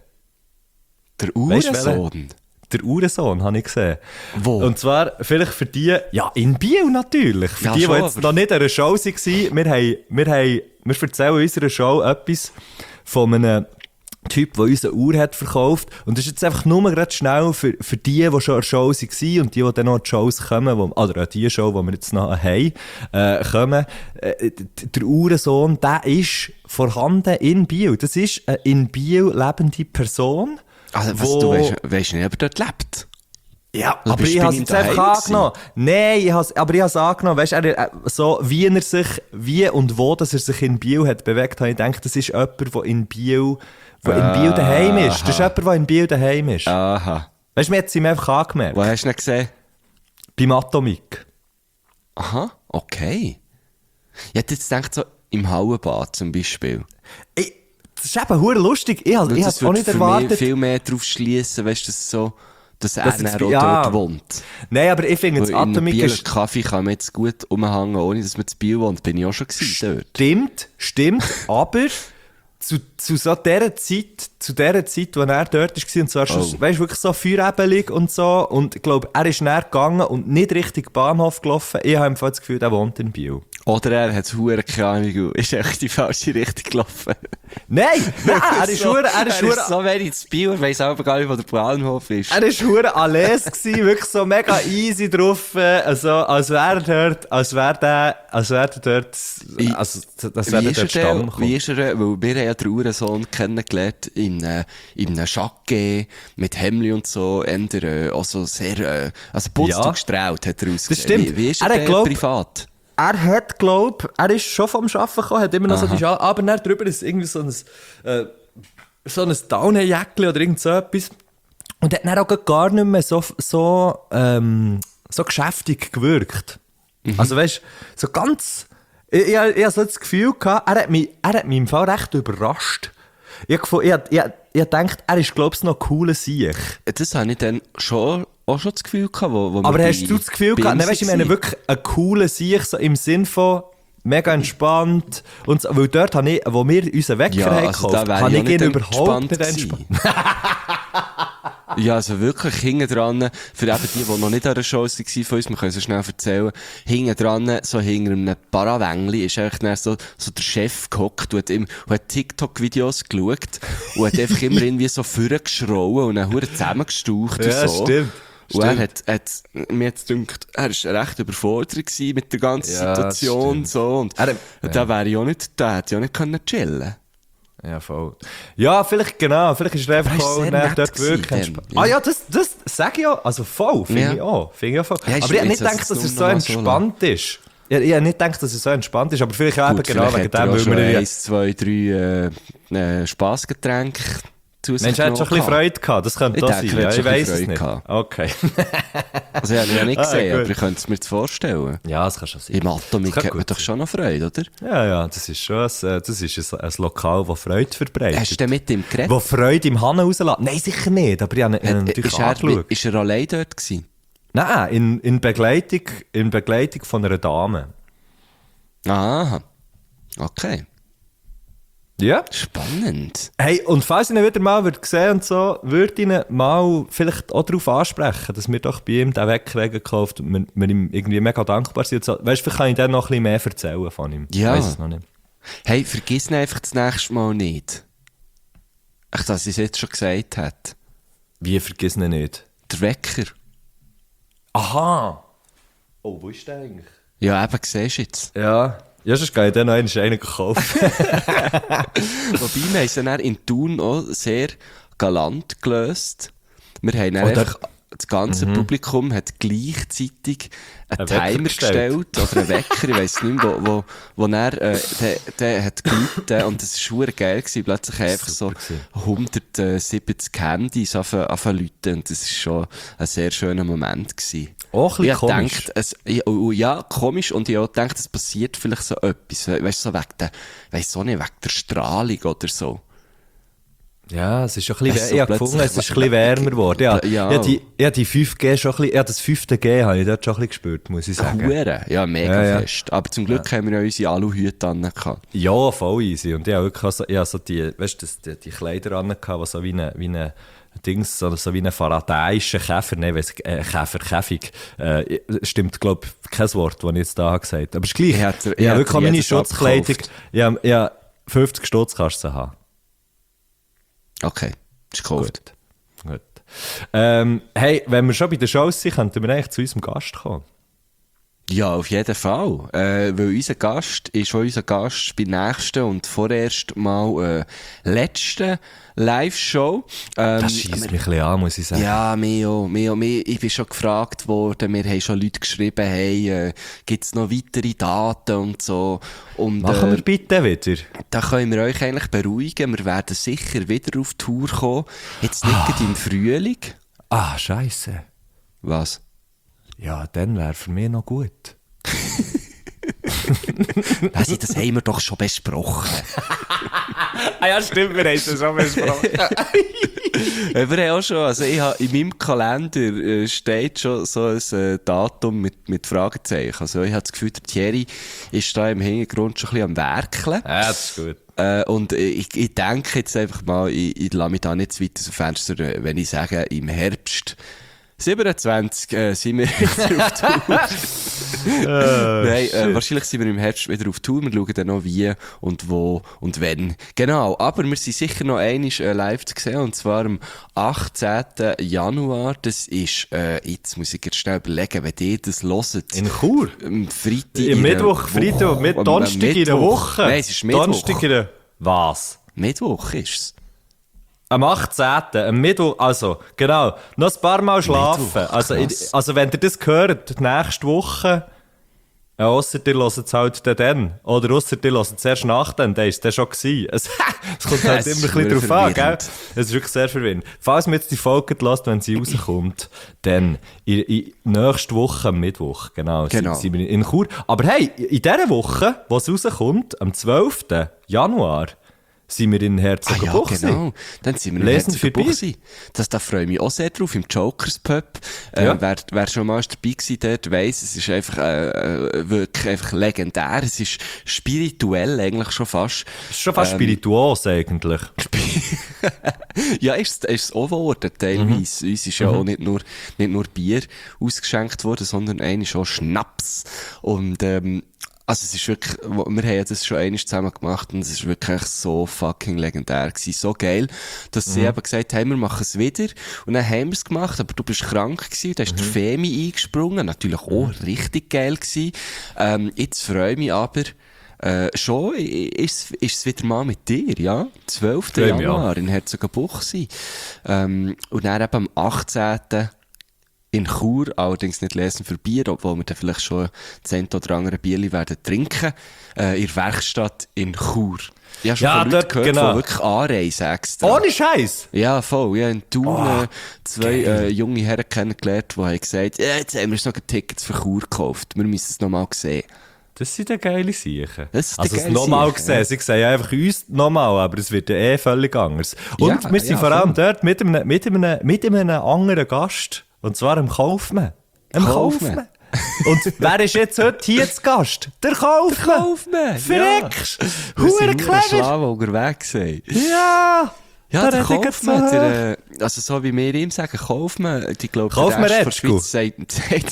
[SPEAKER 1] Der
[SPEAKER 2] Weisst du,
[SPEAKER 1] Uhrensohn.
[SPEAKER 2] Der Uhrensohn habe ich gesehen.
[SPEAKER 1] Wo?
[SPEAKER 2] Und zwar vielleicht für die, ja, in Biel natürlich. Für
[SPEAKER 1] Ja,
[SPEAKER 2] die, die
[SPEAKER 1] schon,
[SPEAKER 2] jetzt
[SPEAKER 1] aber-
[SPEAKER 2] noch nicht an einer Show waren, wir, haben, wir, haben, wir erzählen in unserer Show etwas von einem Typ, der uns eine Uhr hat verkauft. Und das ist jetzt einfach nur gerade schnell für, für die, die schon an der Show waren und die, die dann noch an die Shows kommen, wo, oder an die Show, die wir jetzt noch haben, äh, kommen. Äh, d- der Uhrensohn, der ist vorhanden in Biel. Das ist eine in Biel lebende Person.
[SPEAKER 1] Also, was,
[SPEAKER 2] wo-
[SPEAKER 1] du weißt, weißt nicht, ob er dort lebt?
[SPEAKER 2] Ja,
[SPEAKER 1] Also
[SPEAKER 2] aber
[SPEAKER 1] bist
[SPEAKER 2] ich
[SPEAKER 1] du
[SPEAKER 2] habe
[SPEAKER 1] bei
[SPEAKER 2] es
[SPEAKER 1] ihm
[SPEAKER 2] jetzt einfach
[SPEAKER 1] daheim
[SPEAKER 2] angenommen. Nein, ich has, aber ich habe es angenommen. Weißt du, er, äh, so, wie er sich, wie und wo dass er sich in Biel hat bewegt, habe ich gedacht, das ist jemand, der in Biel, der in Biel daheim ist. Das ist jemand, der in Biel daheim ist.
[SPEAKER 1] Aha.
[SPEAKER 2] Weißt du, mir hat es ihm einfach angemerkt.
[SPEAKER 1] Wo hast du ihn gesehen?
[SPEAKER 2] Beim Atomic.
[SPEAKER 1] Aha, okay. Ich hätte jetzt gedacht, so im Hallenbad zum Beispiel.
[SPEAKER 2] Ich, das ist eben hure lustig. Ich, habe-
[SPEAKER 1] Weil
[SPEAKER 2] ich habe
[SPEAKER 1] das
[SPEAKER 2] es auch
[SPEAKER 1] würde
[SPEAKER 2] nicht
[SPEAKER 1] für
[SPEAKER 2] erwartet.
[SPEAKER 1] mich viel mehr darauf schliessen, weißt du, dass so, dass er
[SPEAKER 2] Dass er
[SPEAKER 1] dann
[SPEAKER 2] das-
[SPEAKER 1] auch
[SPEAKER 2] ja.
[SPEAKER 1] dort wohnt.
[SPEAKER 2] Nein, aber ich finde, das
[SPEAKER 1] Weil in einem
[SPEAKER 2] Atomic
[SPEAKER 1] Bieler
[SPEAKER 2] ist...
[SPEAKER 1] Kaffee kann man jetzt gut umhängen, ohne dass man zu Biel wohnt. Bin ich auch schon gewesen dort.
[SPEAKER 2] Stimmt, stimmt, aber zu, zu so dieser Zeit, zu dieser Zeit, wo er dort war, und zwar schon,
[SPEAKER 1] Oh.
[SPEAKER 2] weißt, wirklich so feuerebelig und so, und ich glaube, er ist näher gegangen und nicht Richtung Bahnhof gelaufen. Ich habe einfach das Gefühl, er wohnt in Biel.
[SPEAKER 1] Oder er hat hure keine Ahnung, und ist echt die falsche Richtung gelaufen.
[SPEAKER 2] Nein, nein, er ist hure, er ist
[SPEAKER 1] er
[SPEAKER 2] hure,
[SPEAKER 1] ist so wenig zu Biel, er weiss aber gar nicht, wo der Bahnhof ist.
[SPEAKER 2] er ist hure alles gsi, wirklich so mega easy drauf, äh, also, als wäre er dort, als wäre der, als wäre der dort,
[SPEAKER 1] Wie-
[SPEAKER 2] also, das wäre
[SPEAKER 1] Wie
[SPEAKER 2] der
[SPEAKER 1] ist er
[SPEAKER 2] dort
[SPEAKER 1] denn,
[SPEAKER 2] Stamm
[SPEAKER 1] wie ist er, denn- weil wir haben ja den Uhrensohn kennengelernt in, äh, in einem Jacke mit Hemli und so, eher, äh, also sehr, äh, also putzt
[SPEAKER 2] Ja.
[SPEAKER 1] und gestrahlt hat er ausgesehen.
[SPEAKER 2] stimmt.
[SPEAKER 1] Wie, wie ist er,
[SPEAKER 2] Er hat
[SPEAKER 1] denn
[SPEAKER 2] glaub-
[SPEAKER 1] privat?
[SPEAKER 2] Er hat, glaub, er ist schon vom Arbeiten gekommen, hat immer noch so die Schale, aber dann drüber ist irgendwie so ein, äh, so ein Downhill-Jäckchen oder irgend so etwas. Und hat dann auch gar nicht mehr so, so, ähm, so geschäftig gewirkt. Mhm. Also weißt du, so ganz... Ich, ich, ich hatte so das Gefühl, gehabt, er hat mich, er hat mich im Fall recht überrascht. Ich habe ich, ich, ich gedacht, er ist, glaube ich, noch ein cooler Sieg.
[SPEAKER 1] Das habe ich dann schon, auch schon das Gefühl gehabt, wo, wo
[SPEAKER 2] Aber
[SPEAKER 1] wir
[SPEAKER 2] hast
[SPEAKER 1] bei-
[SPEAKER 2] du das Gefühl
[SPEAKER 1] bei
[SPEAKER 2] gehabt,
[SPEAKER 1] ihm
[SPEAKER 2] nein, weißt, ich meine
[SPEAKER 1] waren?
[SPEAKER 2] wirklich einen coolen Sieg, so im Sinn von mega entspannt. Und so, weil dort habe ich, wo wir unseren Wecker
[SPEAKER 1] Ja,
[SPEAKER 2] haben
[SPEAKER 1] also
[SPEAKER 2] gekauft,
[SPEAKER 1] da wäre
[SPEAKER 2] habe
[SPEAKER 1] ich
[SPEAKER 2] ich
[SPEAKER 1] auch nicht
[SPEAKER 2] ihn überhaupt nicht
[SPEAKER 1] entspannt
[SPEAKER 2] entspannt.
[SPEAKER 1] Ja, also wirklich hinten dran, für eben die, die noch nicht an der Show waren von uns, wir können es so schnell erzählen, hinten dran, so hinter einem Parawängli, ist eigentlich dann so, so der Chef gehockt und hat, ihm, und hat TikTok-Videos geschaut und hat einfach immer irgendwie so vorgeschrauen und dann verdammt zusammengestaucht
[SPEAKER 2] Ja,
[SPEAKER 1] und so.
[SPEAKER 2] stimmt.
[SPEAKER 1] Und er hat, hat, mir jetzt gedacht, er war recht überfordert gewesen mit der ganzen
[SPEAKER 2] Ja, das
[SPEAKER 1] Situation,
[SPEAKER 2] stimmt.
[SPEAKER 1] so. Und
[SPEAKER 2] Er-
[SPEAKER 1] da wäre ich auch nicht, da hätte ich auch nicht können chillen.
[SPEAKER 2] Ja, voll. Ja, vielleicht, genau, vielleicht ist er einfach
[SPEAKER 1] Aber er ist
[SPEAKER 2] auch
[SPEAKER 1] sehr
[SPEAKER 2] dann
[SPEAKER 1] nett
[SPEAKER 2] dort
[SPEAKER 1] gewesen
[SPEAKER 2] wirklich
[SPEAKER 1] dann,
[SPEAKER 2] entspannt.
[SPEAKER 1] ja.
[SPEAKER 2] Ah ja, das, das sag ich auch. Also voll, finde
[SPEAKER 1] Ja.
[SPEAKER 2] ich auch. Finde ich auch voll.
[SPEAKER 1] Ja, ist
[SPEAKER 2] aber ich hätte
[SPEAKER 1] jetzt
[SPEAKER 2] nicht gedacht,
[SPEAKER 1] das
[SPEAKER 2] dass er
[SPEAKER 1] nur
[SPEAKER 2] so
[SPEAKER 1] noch mal so
[SPEAKER 2] entspannt ist. Ich, ich hätte nicht gedacht, dass er so entspannt ist, aber vielleicht auch eben
[SPEAKER 1] Gut,
[SPEAKER 2] genau
[SPEAKER 1] vielleicht
[SPEAKER 2] wegen
[SPEAKER 1] hat er
[SPEAKER 2] dem,
[SPEAKER 1] auch
[SPEAKER 2] weil
[SPEAKER 1] schon
[SPEAKER 2] wir ja...
[SPEAKER 1] eins, zwei, drei äh, äh, Spassgetränke zu sich
[SPEAKER 2] Mensch, er hat schon ein bisschen
[SPEAKER 1] genommen.
[SPEAKER 2] Freude gehabt, das könnte
[SPEAKER 1] Ich
[SPEAKER 2] das
[SPEAKER 1] denke,
[SPEAKER 2] sein.
[SPEAKER 1] er hat
[SPEAKER 2] Ja,
[SPEAKER 1] schon
[SPEAKER 2] ich
[SPEAKER 1] ein
[SPEAKER 2] weiss es
[SPEAKER 1] bisschen
[SPEAKER 2] nicht.
[SPEAKER 1] Freude
[SPEAKER 2] Okay.
[SPEAKER 1] Also, ich habe ihn ja nicht
[SPEAKER 2] Ah,
[SPEAKER 1] gesehen,
[SPEAKER 2] gut.
[SPEAKER 1] aber ich könnte es mir jetzt vorstellen.
[SPEAKER 2] Ja, das kann schon sein.
[SPEAKER 1] Im Atomic
[SPEAKER 2] Das kann
[SPEAKER 1] hat man
[SPEAKER 2] gut
[SPEAKER 1] doch schon noch Freude, oder?
[SPEAKER 2] Ja, ja, das ist schon ein, äh, das ist ein, ein Lokal, das Freude verbreitet.
[SPEAKER 1] Hast du denn mit ihm geredet?
[SPEAKER 2] Wo Freude im Hahn rauslässt? Nein, sicher nicht, aber ich habe ihn ich habe ihn natürlich
[SPEAKER 1] ist, er,
[SPEAKER 2] angeschaut.
[SPEAKER 1] ist er allein dort gewesen?
[SPEAKER 2] Nein, in, in, Begleitung, in Begleitung von einer Dame.
[SPEAKER 1] Aha. Okay.
[SPEAKER 2] Ja.
[SPEAKER 1] Spannend.
[SPEAKER 2] Hey, und falls ich ihn wieder mal würde sehen und so, würde ich ihn mal vielleicht auch darauf ansprechen, dass wir doch bei ihm den Wecker gekauft und wir, wir ihm irgendwie mega dankbar sind. Und so. Weißt du, vielleicht kann ich dann noch ein bisschen mehr erzählen von ihm.
[SPEAKER 1] Ja.
[SPEAKER 2] Ich weiss es noch nicht.
[SPEAKER 1] Hey, vergiss ihn einfach das nächste Mal nicht. Ach, dass ich es jetzt schon gesagt hat.
[SPEAKER 2] Wie, vergiss ihn nicht?
[SPEAKER 1] Der Wecker.
[SPEAKER 2] Aha! Oh, wo ist der eigentlich?
[SPEAKER 1] Ja, eben, siehst du jetzt.
[SPEAKER 2] Ja. Ja, sonst gehe ich dann noch einen einen kaufen.
[SPEAKER 1] Wobei, wir haben es dann in Thun auch sehr galant gelöst. Wir haben dann
[SPEAKER 2] Oder-
[SPEAKER 1] einfach, das ganze Publikum hat gleichzeitig einen
[SPEAKER 2] Einen Wecker
[SPEAKER 1] Timer
[SPEAKER 2] gestellt.
[SPEAKER 1] gestellt, oder einen Wecker, ich weiss nicht mehr, wo, wo, wo er, äh, der, der hat geläutet und das war verdammt geil gewesen. Plötzlich haben einfach so
[SPEAKER 2] Super gewesen.
[SPEAKER 1] hundertsiebzig Handys anfangen anfangen zu läuten und das war schon ein sehr schöner Moment gewesen.
[SPEAKER 2] Auch ein bisschen
[SPEAKER 1] Ich hab
[SPEAKER 2] komisch.
[SPEAKER 1] gedacht, es, ja, oh, ja, komisch, und ich habe auch gedacht, es passiert vielleicht so etwas, we- weißt du, so wegen der, weiss auch nicht, wegen der Strahlung oder so.
[SPEAKER 2] Ja, es ist schon ein
[SPEAKER 1] Es
[SPEAKER 2] bisschen,
[SPEAKER 1] ist so
[SPEAKER 2] ich habe gefunden, es ist ein bisschen wärmer geworden. Ja,
[SPEAKER 1] Ja.
[SPEAKER 2] ja. die, ja, die fünf G schon ein bisschen, ja, das fünfte G habe ich dort schon ein bisschen gespürt, muss ich sagen.
[SPEAKER 1] Hure, ja, mega
[SPEAKER 2] Ja, ja.
[SPEAKER 1] fest. Aber zum Glück haben wir ja unsere Aluhüte an gehabt.
[SPEAKER 2] Ja, voll easy. Und ich habe wirklich auch so, ich habe so die, weißt du, das- die, die Kleider an gehabt, die so wie eine, wie eine, Dings, so, so wie ein faradäischer Käfer, nein, weiss, äh, Käfer, Käfig, äh, stimmt, glaube ich, kein Wort, das ich jetzt da habe gesagt. Aber es ist gleich.
[SPEAKER 1] Ich hätte-
[SPEAKER 2] Ich
[SPEAKER 1] ich
[SPEAKER 2] habe
[SPEAKER 1] hätte
[SPEAKER 2] wirklich auch meine
[SPEAKER 1] jedes
[SPEAKER 2] Schutzkleidung,
[SPEAKER 1] abgekauft.
[SPEAKER 2] ich habe, ich habe fünfzig Stutz kannst du sie haben.
[SPEAKER 1] Okay, ist gekauft.
[SPEAKER 2] Gut. Ähm, hey, wenn wir schon bei den Shows sind, könnten wir eigentlich zu unserem Gast kommen.
[SPEAKER 1] Ja, auf jeden Fall. Äh, weil unser Gast ist auch unser Gast bei der nächsten und vorerst mal äh, letzten Live-Show. Ähm,
[SPEAKER 2] Das scheisst mich ein bisschen an, muss ich sagen.
[SPEAKER 1] Ja, mir auch, mir auch. Mir, ich bin schon gefragt worden, wir haben schon Leute geschrieben, hey, äh, gibt's noch weitere Daten und so. Und,
[SPEAKER 2] Machen
[SPEAKER 1] äh,
[SPEAKER 2] wir bitte wieder.
[SPEAKER 1] da können wir euch eigentlich beruhigen, wir werden sicher wieder auf Tour kommen. Jetzt nicht gerade im Frühling.
[SPEAKER 2] Ah, scheisse.
[SPEAKER 1] Was?
[SPEAKER 2] Ja, dann wäre für mich noch gut.
[SPEAKER 1] Also, das haben wir doch schon besprochen.
[SPEAKER 2] Ah ja, stimmt, wir haben es schon besprochen.
[SPEAKER 1] Ja, wir haben auch schon, also ich habe, in meinem Kalender äh, steht schon so ein äh, Datum mit, mit Fragezeichen. Also ich habe das Gefühl, der Thierry ist da im Hintergrund schon ein bisschen am Werkeln.
[SPEAKER 2] Ja, das ist gut.
[SPEAKER 1] Äh, und ich, ich denke jetzt einfach mal, ich, ich lasse mich da nicht zu weit aus dem Fenster, äh, wenn ich sage, im Herbst siebenundzwanzig äh, sind wir wieder auf Tour. Nein, äh, wahrscheinlich sind wir im Herbst wieder auf Tour. Wir schauen dann noch wie und wo und wenn. Genau, aber wir sind sicher noch einmal äh, live zu sehen, und zwar am achtzehnten Januar. Das ist, äh, jetzt muss ich jetzt schnell überlegen, wenn ihr das hört.
[SPEAKER 2] In Chur?
[SPEAKER 1] Am Freitag.
[SPEAKER 2] Im
[SPEAKER 1] in der
[SPEAKER 2] Mittwoch,
[SPEAKER 1] Woche.
[SPEAKER 2] Freitag, mit
[SPEAKER 1] Am-
[SPEAKER 2] Donnerstag
[SPEAKER 1] am
[SPEAKER 2] in der
[SPEAKER 1] Mittwoch.
[SPEAKER 2] Woche.
[SPEAKER 1] Nein, es ist Mittwoch.
[SPEAKER 2] Donnerstag in der... Was?
[SPEAKER 1] Mittwoch ist es.
[SPEAKER 2] Am achtzehnten Am Mittwoch, also, genau, noch ein paar Mal schlafen.
[SPEAKER 1] Mittwoch,
[SPEAKER 2] Also,
[SPEAKER 1] krass.
[SPEAKER 2] ich, also, wenn ihr das hört, nächste Woche, Ja, ausser dir hört es halt dann, dann. Oder ausser dir hört es erst nach dann, dann ist es dann schon gewesen. Es, es kommt halt
[SPEAKER 1] Es
[SPEAKER 2] immer
[SPEAKER 1] ist
[SPEAKER 2] ein bisschen drauf an, gell?
[SPEAKER 1] verwirrend.
[SPEAKER 2] Es ist wirklich sehr verwirrend. Falls man jetzt die Folge hört, wenn sie rauskommt, dann in, in nächste Woche, am Mittwoch, genau,
[SPEAKER 1] Genau.
[SPEAKER 2] sind, sind wir in Chur. Aber hey, in dieser Woche, wo es rauskommt, am zwölften Januar, sind wir in
[SPEAKER 1] Ah ja,
[SPEAKER 2] Herzogenbuchsee.
[SPEAKER 1] genau. Dann sind wir in
[SPEAKER 2] Lesen für
[SPEAKER 1] Herzogenbuchsee. Das, da freue ich mich auch sehr drauf, im Jokers Pub. Äh,
[SPEAKER 2] Ja.
[SPEAKER 1] wer, wer schon mal dabei gewesen dort, weiss, es ist einfach, äh, äh, wirklich einfach legendär. Es ist spirituell eigentlich schon fast.
[SPEAKER 2] Das ist schon fast spirituos eigentlich.
[SPEAKER 1] Ja, ist, ist es auch geworden, teilweise. Uns ist ja auch nicht nur, nicht nur Bier ausgeschenkt worden, sondern eigentlich auch Schnaps. Und, ähm, also es ist wirklich, wir haben ja das schon einmal zusammen gemacht und es ist wirklich so fucking legendär gewesen. So geil, dass sie eben gesagt haben, wir machen es wieder. Und dann haben wir es gemacht, aber du bist krank gewesen, da ist der Femi eingesprungen, natürlich auch richtig geil gewesen. Ähm, jetzt freue ich mich aber, Äh, schon ist, ist es wieder mal mit dir, ja? zwölften
[SPEAKER 2] Freue mich
[SPEAKER 1] Januar in Herzogenbuchsee. Ähm, und dann eben am achtzehnten in Chur, allerdings nicht lesen für Bier, obwohl wir dann vielleicht schon das eine oder andere Bierli werden trinken, äh, in der Werkstatt in Chur. Ich habe schon
[SPEAKER 2] Ja,
[SPEAKER 1] von Leuten
[SPEAKER 2] dort,
[SPEAKER 1] gehört,
[SPEAKER 2] genau.
[SPEAKER 1] die wirklich anreisen extra.
[SPEAKER 2] Ohne Scheiß!
[SPEAKER 1] Ja, voll. Ich habe in Thun
[SPEAKER 2] Oh,
[SPEAKER 1] äh, zwei äh, junge Herren kennengelernt, die haben gesagt, ja, jetzt haben wir uns noch Tickets für Chur gekauft. Wir müssen es noch mal sehen.
[SPEAKER 2] Das sind ja geile Siechen.
[SPEAKER 1] Das sind
[SPEAKER 2] Also,
[SPEAKER 1] die
[SPEAKER 2] es
[SPEAKER 1] geile
[SPEAKER 2] nochmal
[SPEAKER 1] Siechen,
[SPEAKER 2] gesehen.
[SPEAKER 1] ja.
[SPEAKER 2] Sie sehen einfach uns nochmal, aber es wird ja eh völlig anders. Und
[SPEAKER 1] Ja,
[SPEAKER 2] wir sind
[SPEAKER 1] ja,
[SPEAKER 2] vor allem
[SPEAKER 1] voll.
[SPEAKER 2] dort mit einem, mit, einem, mit einem anderen Gast. Und zwar dem Kaufmann. Dem
[SPEAKER 1] Kaufmann.
[SPEAKER 2] Kaufmann. Und wer ist jetzt heute hier zu Gast? Der Kaufmann.
[SPEAKER 1] Kaufmann,
[SPEAKER 2] Verreckst.
[SPEAKER 1] Wir
[SPEAKER 2] Hure
[SPEAKER 1] sind nur
[SPEAKER 2] clever.
[SPEAKER 1] schlau unterwegs gewesen.
[SPEAKER 2] Ja.
[SPEAKER 1] Ja,
[SPEAKER 2] Da
[SPEAKER 1] der
[SPEAKER 2] hätte ich
[SPEAKER 1] Kaufmann,
[SPEAKER 2] jetzt so-
[SPEAKER 1] der, äh, also so wie wir ihm sagen, Kaufmann, die glaube
[SPEAKER 2] Kaufmann
[SPEAKER 1] der Rest
[SPEAKER 2] Retschko.
[SPEAKER 1] von der Schweiz sagt,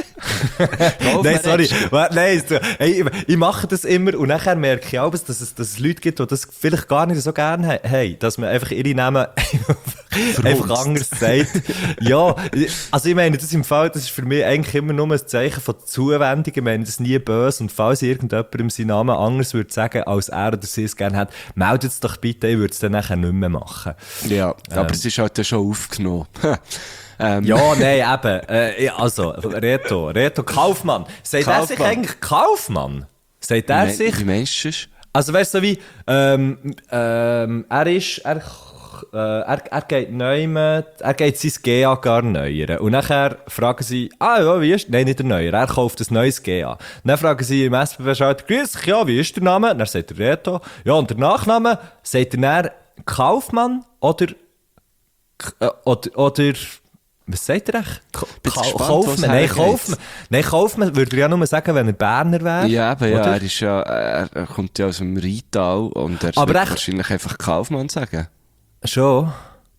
[SPEAKER 1] sagt Kaufmann
[SPEAKER 2] Nein, sorry.
[SPEAKER 1] Retschko.
[SPEAKER 2] Warte, Nein, so- hey, ich, ich mache das immer und nachher merke ich auch, dass es, dass es Leute gibt, die das vielleicht gar nicht so gerne ha- haben, dass man einfach ihre Namen einfach anders sagt. Ja, also ich meine, das im Fall, das ist für mich eigentlich immer nur ein Zeichen von Zuwendung. Ich meine, das ist nie böse und falls irgendjemandem seinen Namen anders würde sagen, als er oder sie es gerne hat, meldet es doch bitte, ich würde es dann nachher nicht mehr machen.
[SPEAKER 1] Ja, aber es ist halt dann schon aufgenommen. ähm,
[SPEAKER 2] Ja, nein, eben. Äh, ja, also, Reto, Reto Kaufmann. Sagt er sich
[SPEAKER 1] Kaufmann.
[SPEAKER 2] eigentlich Kaufmann? Sagt er
[SPEAKER 1] wie,
[SPEAKER 2] sich...
[SPEAKER 1] wie meinst du es?
[SPEAKER 2] Also weißt du, so wie, ähm, ähm, er ist, er, äh, er, er geht neu mit, er geht sein G A gar neuer. Und nachher fragen sie, ah ja, wie ist, nein, nicht der Neuer, er kauft ein neues G A. Und dann fragen sie im S B B-Schalter, grüß dich, ja, wie ist der Name? Und dann sagt der Reto, ja, und der Nachname, sagt er dann Kaufmann oder, K- äh, oder, oder, was sagt er echt? Ka
[SPEAKER 1] Bin
[SPEAKER 2] Ka
[SPEAKER 1] gespannt,
[SPEAKER 2] Kaufmann,
[SPEAKER 1] was
[SPEAKER 2] nein,
[SPEAKER 1] hergeht.
[SPEAKER 2] Kaufmann. Nein, Kaufmann würde er ja nur sagen, wenn er Berner wäre.
[SPEAKER 1] Ja, eben, ja,
[SPEAKER 2] oder?
[SPEAKER 1] er ist ja, er, er kommt ja aus dem Rheintal und er
[SPEAKER 2] Aber
[SPEAKER 1] wird
[SPEAKER 2] echt-
[SPEAKER 1] wahrscheinlich einfach Kaufmann sagen.
[SPEAKER 2] Schon?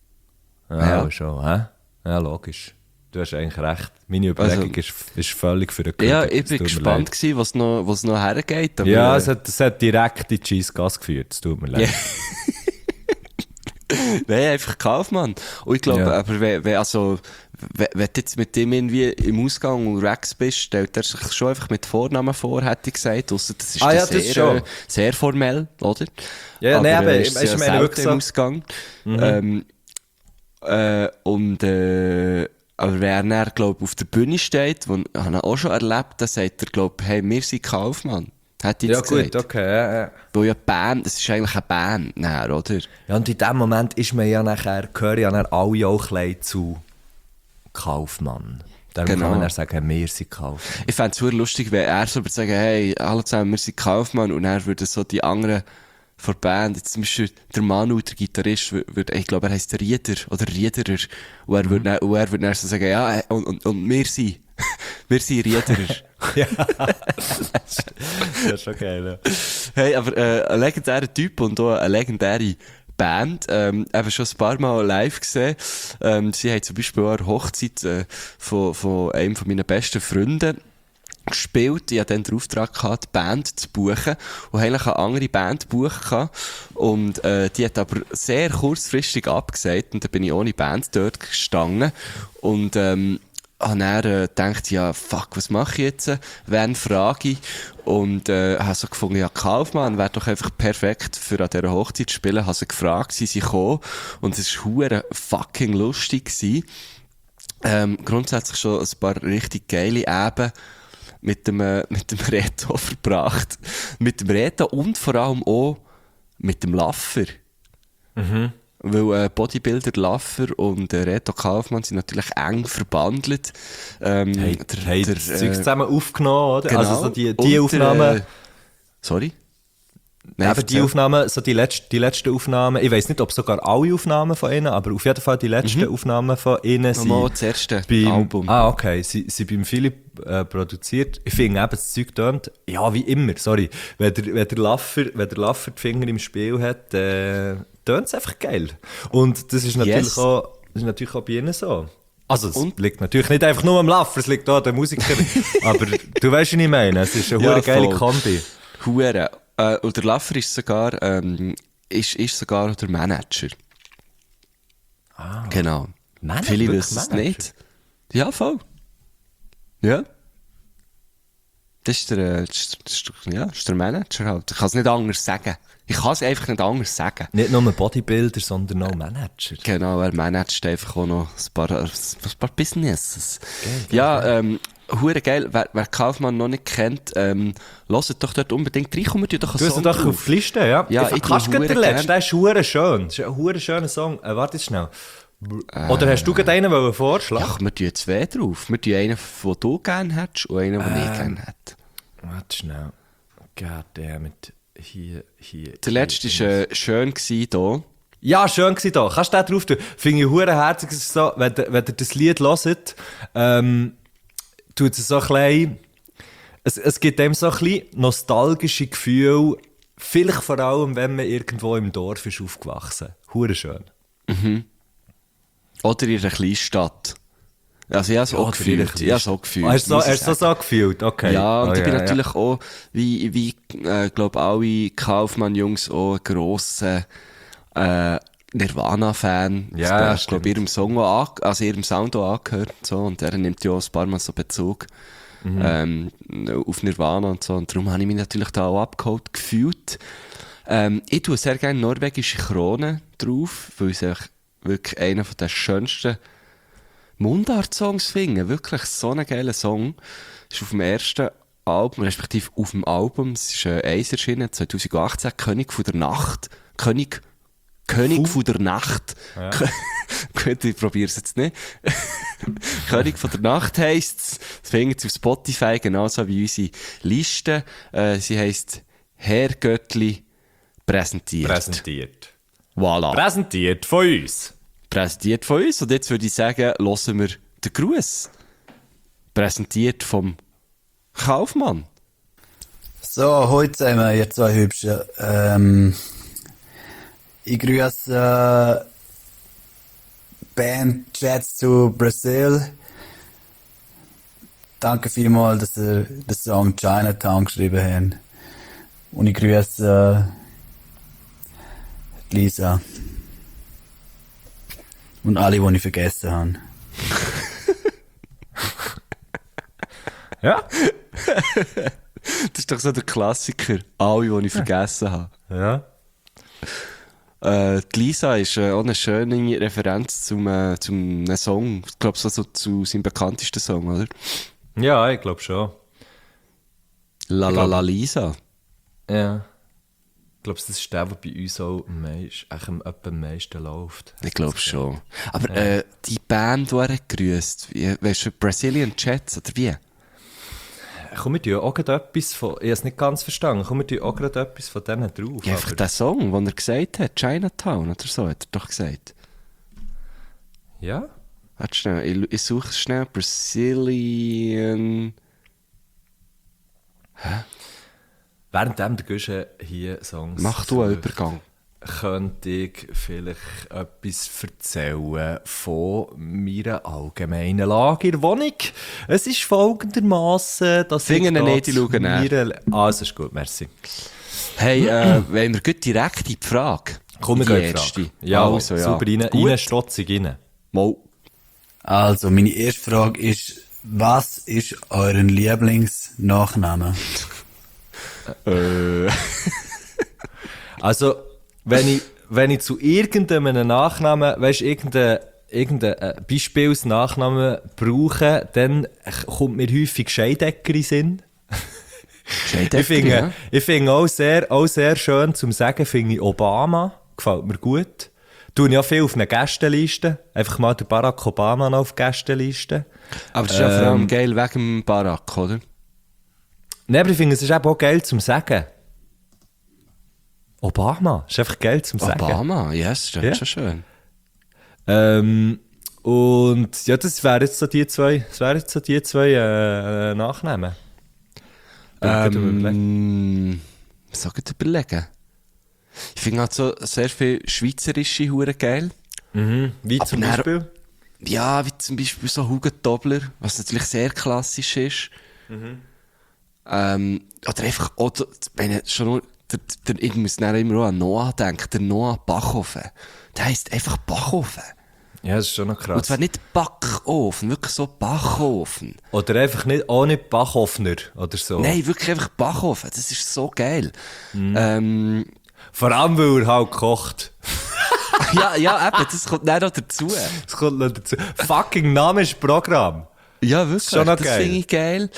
[SPEAKER 2] Ja,
[SPEAKER 1] Ja.
[SPEAKER 2] schon, hä? Ja, logisch. Du hast eigentlich recht. Meine Überlegung
[SPEAKER 1] Also-
[SPEAKER 2] ist, ist völlig für den
[SPEAKER 1] Ja,
[SPEAKER 2] Köder.
[SPEAKER 1] ich
[SPEAKER 2] Es
[SPEAKER 1] bin
[SPEAKER 2] tut mir
[SPEAKER 1] gespannt
[SPEAKER 2] leid.
[SPEAKER 1] gewesen, was noch, was noch hergeht. Aber,
[SPEAKER 2] Ja,
[SPEAKER 1] äh,
[SPEAKER 2] es hat, es hat direkt in die Cheese-Gas geführt. Es tut mir leid.
[SPEAKER 1] Nein, einfach Kaufmann. Und ich glaube,
[SPEAKER 2] Ja.
[SPEAKER 1] aber wenn, wenn, also, wenn, wenn du jetzt mit dem irgendwie im Ausgang unterwegs bist, stellt er sich schon einfach mit Vornamen vor, hätte ich gesagt. Ausser das ist
[SPEAKER 2] Ah,
[SPEAKER 1] dann
[SPEAKER 2] ja, das
[SPEAKER 1] sehr,
[SPEAKER 2] schon.
[SPEAKER 1] äh, sehr formell, oder?
[SPEAKER 2] Ja, ja,
[SPEAKER 1] aber,
[SPEAKER 2] nein, aber
[SPEAKER 1] äh,
[SPEAKER 2] ich-
[SPEAKER 1] ist
[SPEAKER 2] ich
[SPEAKER 1] ja
[SPEAKER 2] meine
[SPEAKER 1] selten
[SPEAKER 2] wirklich
[SPEAKER 1] im
[SPEAKER 2] so-
[SPEAKER 1] Ausgang. Ähm, äh, und, äh, aber wenn er, glaube auf der Bühne steht, wo, habe ich auch schon erlebt, dann sagt er, glaube hey, wir sind Kaufmann. Hätte ich
[SPEAKER 2] Ja,
[SPEAKER 1] jetzt
[SPEAKER 2] gut,
[SPEAKER 1] gesagt.
[SPEAKER 2] okay. Ja, ja.
[SPEAKER 1] Weil ja Band, das ist eigentlich eine Band, näher, oder?
[SPEAKER 2] Ja, und in dem Moment ist man ja nachher, gehören ja dann alle auch ein bisschen zu Kaufmann. Darum
[SPEAKER 1] Genau.
[SPEAKER 2] kann man dann sagen, wir sind Kaufmann.
[SPEAKER 1] Ich fände es super lustig, wenn er so würde sagen, hey, hallo zusammen, wir sind Kaufmann, und er würde so die anderen von der Band, jetzt zum Beispiel der Manu, der Gitarrist, würde, ich glaube, er heisst Rieder, oder Riederer, und er würde dann, und er würde dann so sagen, ja, und, und, und wir sind, wir sind Riederer.
[SPEAKER 2] Das ist schon geil, ja.
[SPEAKER 1] Hey, aber äh, ein legendärer Typ und auch eine legendäre Band, ähm, eben schon ein paar Mal live gesehen. Ähm, sie haben zum Beispiel auch eine Hochzeit äh, von, von einem von meinen besten Freunden gespielt. Ich hatte dann den Auftrag gehabt, die Band zu buchen und eigentlich eine andere Band buchen gehabt. Und äh, die hat aber sehr kurzfristig abgesagt und dann bin ich ohne Band dort gestanden und ähm, habe dann äh, gedacht, ja, fuck, was mache ich jetzt? Wen frage ich? Und äh, habe so gefunden, ja, Kaufmann wäre doch einfach perfekt für an dieser Hochzeit zu spielen. Habe sie gefragt, sie sind gekommen und es war hure fucking lustig gewesen. Ähm, grundsätzlich schon ein paar richtig geile Eben. mit dem, äh, mit dem Reto verbracht. Mit dem Reto und vor allem auch mit dem Laffer.
[SPEAKER 2] Mhm.
[SPEAKER 1] Weil äh, Bodybuilder Laffer und äh, Reto Kaufmann sind natürlich eng verbandelt. Ähm,
[SPEAKER 2] Hey,
[SPEAKER 1] der,
[SPEAKER 2] hey
[SPEAKER 1] der,
[SPEAKER 2] das Zeug
[SPEAKER 1] äh,
[SPEAKER 2] zusammen aufgenommen, oder?
[SPEAKER 1] genau.
[SPEAKER 2] Also so die, die
[SPEAKER 1] Und der,
[SPEAKER 2] Aufnahmen...
[SPEAKER 1] Äh, sorry?
[SPEAKER 2] Eben die
[SPEAKER 1] erzähl.
[SPEAKER 2] Aufnahmen, so die, letzt, die letzten Aufnahmen, ich weiss nicht, ob sogar alle Aufnahmen von ihnen, aber auf jeden Fall die letzten
[SPEAKER 1] Mhm.
[SPEAKER 2] Aufnahmen von ihnen sind
[SPEAKER 1] Nochmal das erste
[SPEAKER 2] beim,
[SPEAKER 1] Album.
[SPEAKER 2] Ah, okay, sie sind beim Philipp äh, produziert. Ich finde eben, das Zeug tönt, ja, wie immer, sorry, wenn der, wenn der Laffer, wenn der Laffer die Finger im Spiel hat, äh, tönt es einfach geil. Und das ist natürlich
[SPEAKER 1] Yes.
[SPEAKER 2] auch, das ist natürlich auch bei ihnen so. Also, es
[SPEAKER 1] Und?
[SPEAKER 2] liegt natürlich nicht einfach nur am Laffer, es liegt auch an den Musikern. Aber du weißt, was ich meine, es ist eine
[SPEAKER 1] Ja,
[SPEAKER 2] hure geile
[SPEAKER 1] voll.
[SPEAKER 2] Kombi.
[SPEAKER 1] Hure. Äh, und der Laffer ist sogar, ähm, ist, ist sogar der Manager. Ah. Genau.
[SPEAKER 2] Manager?
[SPEAKER 1] Viele
[SPEAKER 2] Wirklich
[SPEAKER 1] wissen es
[SPEAKER 2] Manager?
[SPEAKER 1] nicht. Ja, voll. Ja. Das ist der, äh, das ist, das ist, ja, das ist der Manager halt. Ich kann es nicht anders sagen. Ich kann es einfach nicht anders sagen.
[SPEAKER 2] Nicht nur Bodybuilder, sondern auch Manager.
[SPEAKER 1] Genau, er managt einfach auch noch ein paar, ein paar Businesses. Ja, ähm, hure geil. Wer, wer Kaufmann noch nicht kennt, ähm, hört doch dort unbedingt rein. Kommen wir doch einen
[SPEAKER 2] Du hast
[SPEAKER 1] Song
[SPEAKER 2] ihn doch
[SPEAKER 1] drauf.
[SPEAKER 2] auf die Liste, ja?
[SPEAKER 1] Ja,
[SPEAKER 2] ich
[SPEAKER 1] ich
[SPEAKER 2] kannst
[SPEAKER 1] tue
[SPEAKER 2] du den
[SPEAKER 1] hure
[SPEAKER 2] letzten,
[SPEAKER 1] gern.
[SPEAKER 2] der ist hure schön. Das ist ein hure schöner Song. Äh, warte schnell. Oder hast du gerade einen wollen vorschlagen?
[SPEAKER 1] Ach, wir tun zwei drauf. Wir tun einen, den du gerne hättest und einen, den
[SPEAKER 2] Ähm.
[SPEAKER 1] ich gerne hätte.
[SPEAKER 2] Warte schnell. God damn it. Hier, hier.
[SPEAKER 1] Der letzte war äh, schön gewesen hier.
[SPEAKER 2] Ja, schön gewesen da. Kannst du den drauf tun? Finde ich hure herzig. Es ist so, wenn, ihr- wenn ihr das Lied hört, ähm, tut es so ein bisschen, es, es gibt dem so ein bisschen nostalgische Gefühle, vielleicht vor allem, wenn man irgendwo im Dorf ist aufgewachsen. Hure schön.
[SPEAKER 1] Oder in einer Kleinstadt. Also ich habe es auch
[SPEAKER 2] oder in einer
[SPEAKER 1] gefühlt. Ich habe es auch gefühlt.
[SPEAKER 2] Ah, hast du so,
[SPEAKER 1] muss ich
[SPEAKER 2] hast du so,
[SPEAKER 1] sagen.
[SPEAKER 2] so gefühlt? Okay.
[SPEAKER 1] Ja, und
[SPEAKER 2] Oh,
[SPEAKER 1] ich bin
[SPEAKER 2] ja,
[SPEAKER 1] natürlich auch, wie, wie äh, glaube alle Kaufmann-Jungs, auch ein grosser äh, Nirvana-Fan.
[SPEAKER 2] Ja,
[SPEAKER 1] ich glaube, ihrem Song auch, an- also ihrem Sound auch angehört. und So, und er nimmt ja auch ein paar Mal so Bezug ähm, auf Nirvana und so. Und darum habe ich mich natürlich da auch abgeholt gefühlt. Ähm, ich tue sehr gerne norwegische Krone drauf, weil ich es wirklich einer von den schönsten Mundart-Songs finde. Wirklich so ein geiler Song. Ist auf dem ersten Album, respektive auf dem Album, es ist äh, eins erschienen, zwanzig achtzehn, König von der Nacht. König, König von der Nacht. Gut, ich probiere es jetzt nicht. König von der Nacht heisst es. Das findet ihr auf Spotify, genauso wie unsere Liste. Äh, sie heisst Herr Göttli präsentiert.
[SPEAKER 2] Präsentiert.
[SPEAKER 1] Voilà.
[SPEAKER 2] Präsentiert von uns.
[SPEAKER 1] Präsentiert von uns. Und jetzt würde ich sagen, hören wir den Gruß. Präsentiert vom Kaufmann.
[SPEAKER 5] So, heute zusammen, ihr zwei Hübschen. Ähm, ich grüße äh, Band Chats to Brazil. Danke vielmals, dass ihr den Song Chinatown geschrieben habt. Und ich grüße äh, Lisa. Und alle, die ich vergessen habe.
[SPEAKER 2] Ja.
[SPEAKER 1] Das ist doch so der Klassiker. Alle, die ich vergessen habe.
[SPEAKER 2] Ja.
[SPEAKER 1] Äh, die Lisa ist äh, auch eine schöne Referenz zum, äh, zum einem Song. Ich glaube, so, so zu seinem bekanntesten Song, oder?
[SPEAKER 2] Ja, ich glaube schon.
[SPEAKER 1] La La La Lisa.
[SPEAKER 2] Ja. Ich glaube, das ist der, der bei uns auch am meisten, eigentlich am, etwa am meisten läuft.
[SPEAKER 1] Ich glaube schon. Aber äh, die Band, die er hat grüßt, wie, weißt du, Brazilian Jets, oder wie?
[SPEAKER 2] Komm, wir tun auch gerade etwas von, ich habe es nicht ganz verstanden, komm, wir tun auch gerade etwas von denen drauf.
[SPEAKER 1] Ja, einfach
[SPEAKER 2] aber-
[SPEAKER 1] der Song, den er gesagt hat, Chinatown oder so, hat er doch gesagt.
[SPEAKER 2] Ja?
[SPEAKER 1] Warte schnell, ich, ich suche es schnell. Brazilian...
[SPEAKER 2] Währenddem der Guschen hier Songs
[SPEAKER 1] Mach du einen
[SPEAKER 2] sucht,
[SPEAKER 1] Übergang.
[SPEAKER 2] könnte ich vielleicht etwas erzählen von meiner allgemeinen Lage in der Wohnung. Es ist folgendermaßen, dass
[SPEAKER 1] Finger
[SPEAKER 2] ich
[SPEAKER 1] nicht, ich
[SPEAKER 2] zu
[SPEAKER 1] schaue nach.
[SPEAKER 2] meiner- Ah, es ist gut, merci.
[SPEAKER 1] Hey, äh, wenn wir gut direkt in die Frage.
[SPEAKER 2] Komm, wir
[SPEAKER 1] die
[SPEAKER 2] gehen in die
[SPEAKER 1] erste.
[SPEAKER 2] Frage. Ja,
[SPEAKER 1] also, ja.
[SPEAKER 2] super rein,
[SPEAKER 1] Gut.
[SPEAKER 2] rein, strotzig rein.
[SPEAKER 1] Mal.
[SPEAKER 5] Also, meine erste Frage ist, was ist euren Lieblingsnachname?
[SPEAKER 1] Äh,
[SPEAKER 2] Also, wenn ich, wenn ich zu irgendeinem Nachnamen, weißt du, irgendein irgendeinen äh, Beispielsnachnamen brauche, dann kommt mir häufig Scheidegger in den Sinn.
[SPEAKER 1] Scheidegger,
[SPEAKER 2] Ich finde,
[SPEAKER 1] ja.
[SPEAKER 2] ich finde auch sehr, auch sehr schön zum Sagen, finde ich Obama. Gefällt mir gut. Tue ich auch viel auf einer Gästeliste. Einfach mal den Barack Obama noch auf die Gästeliste.
[SPEAKER 1] Aber das ist ja vor allem
[SPEAKER 2] Ähm,
[SPEAKER 1] geil wegen dem Barack, oder?
[SPEAKER 2] Nein, aber ich finde, es ist eben auch geil zum Sagen. Obama. Ist einfach geil zum Sagen.
[SPEAKER 1] Obama, yes, das ist
[SPEAKER 2] Ja.
[SPEAKER 1] schon schön.
[SPEAKER 2] Ähm, und ja, das wären jetzt so die zwei, das wären jetzt so die zwei äh, äh, Nachnamen. Bin gerade am überlegen.
[SPEAKER 1] Ähm, was soll ich überlegen? Ich finde halt so sehr viele schweizerische Hure geil.
[SPEAKER 2] Wie
[SPEAKER 1] aber
[SPEAKER 2] zum
[SPEAKER 1] dann-
[SPEAKER 2] Beispiel?
[SPEAKER 1] Ja, wie zum Beispiel so Hugo Dobler, was natürlich sehr klassisch ist. Ähm, oder einfach, oder, wenn ich schon nur, der, der, ich muss dann immer auch an Noah denken, der Noah Bachhofen. Der heisst einfach Bachhofen.
[SPEAKER 2] Ja, das ist schon noch
[SPEAKER 1] Und
[SPEAKER 2] krass.
[SPEAKER 1] zwar nicht Backofen, wirklich so Bachhofen.
[SPEAKER 2] Oder einfach nicht, auch nicht Bachhoffner oder so.
[SPEAKER 1] Nein, wirklich einfach Bachhofen, das ist so geil. Ähm,
[SPEAKER 2] Vor allem, weil er halt kocht.
[SPEAKER 1] ja, ja, eben, das kommt dann noch dazu.
[SPEAKER 2] Das kommt noch dazu. Fucking Name ist Programm.
[SPEAKER 1] Ja, wirklich,
[SPEAKER 2] Schon noch
[SPEAKER 1] das
[SPEAKER 2] geil.
[SPEAKER 1] finde ich geil.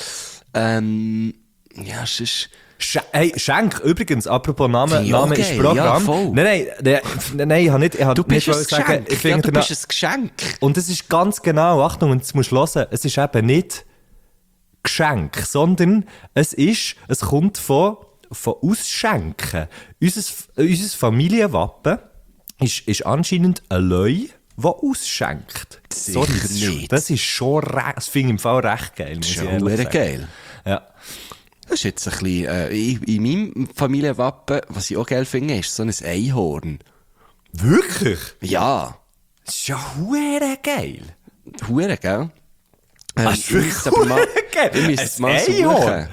[SPEAKER 1] Ähm, ja, es ist...
[SPEAKER 2] Sch hey, Schenk, übrigens, apropos Name,
[SPEAKER 1] Finde ich auch
[SPEAKER 2] Name ist
[SPEAKER 1] geil,
[SPEAKER 2] Programm.
[SPEAKER 1] ja, voll.
[SPEAKER 2] Nein, nein, nein, nein, nein, ich habe nicht, ich habe
[SPEAKER 1] Du bist
[SPEAKER 2] nicht
[SPEAKER 1] ein
[SPEAKER 2] wollen sagen,
[SPEAKER 1] Geschenk.
[SPEAKER 2] ich
[SPEAKER 1] Ja,
[SPEAKER 2] finde
[SPEAKER 1] du
[SPEAKER 2] der
[SPEAKER 1] bist ein Geschenk.
[SPEAKER 2] Und es ist ganz genau, Achtung, und jetzt musst du hören, es ist eben nicht Geschenk, sondern es ist, es kommt von, von Ausschenken. Unser, unser Familienwappen ist, ist anscheinend ein Leu, der ausschenkt.
[SPEAKER 1] Sicher
[SPEAKER 2] Sorry, das ist,
[SPEAKER 1] nicht.
[SPEAKER 2] das ist schon recht, das finde ich im Fall recht geil.
[SPEAKER 1] Das
[SPEAKER 2] muss
[SPEAKER 1] ist
[SPEAKER 2] ich
[SPEAKER 1] ja
[SPEAKER 2] ehrlich
[SPEAKER 1] verdammt
[SPEAKER 2] sagen.
[SPEAKER 1] geil.
[SPEAKER 2] Ja.
[SPEAKER 1] Das ist jetzt ein bisschen, äh, in, in meinem Familienwappen, was ich auch geil finde, ist so ein Einhorn.
[SPEAKER 2] Wirklich?
[SPEAKER 1] Ja.
[SPEAKER 2] Das ist ja hure geil.
[SPEAKER 1] Hure, gell? Ähm,
[SPEAKER 2] Das ist wirklich
[SPEAKER 1] ich müsste aber mal,
[SPEAKER 2] geil.
[SPEAKER 1] ich müsste es
[SPEAKER 2] Ein
[SPEAKER 1] mal
[SPEAKER 2] Einhorn?
[SPEAKER 1] suchen.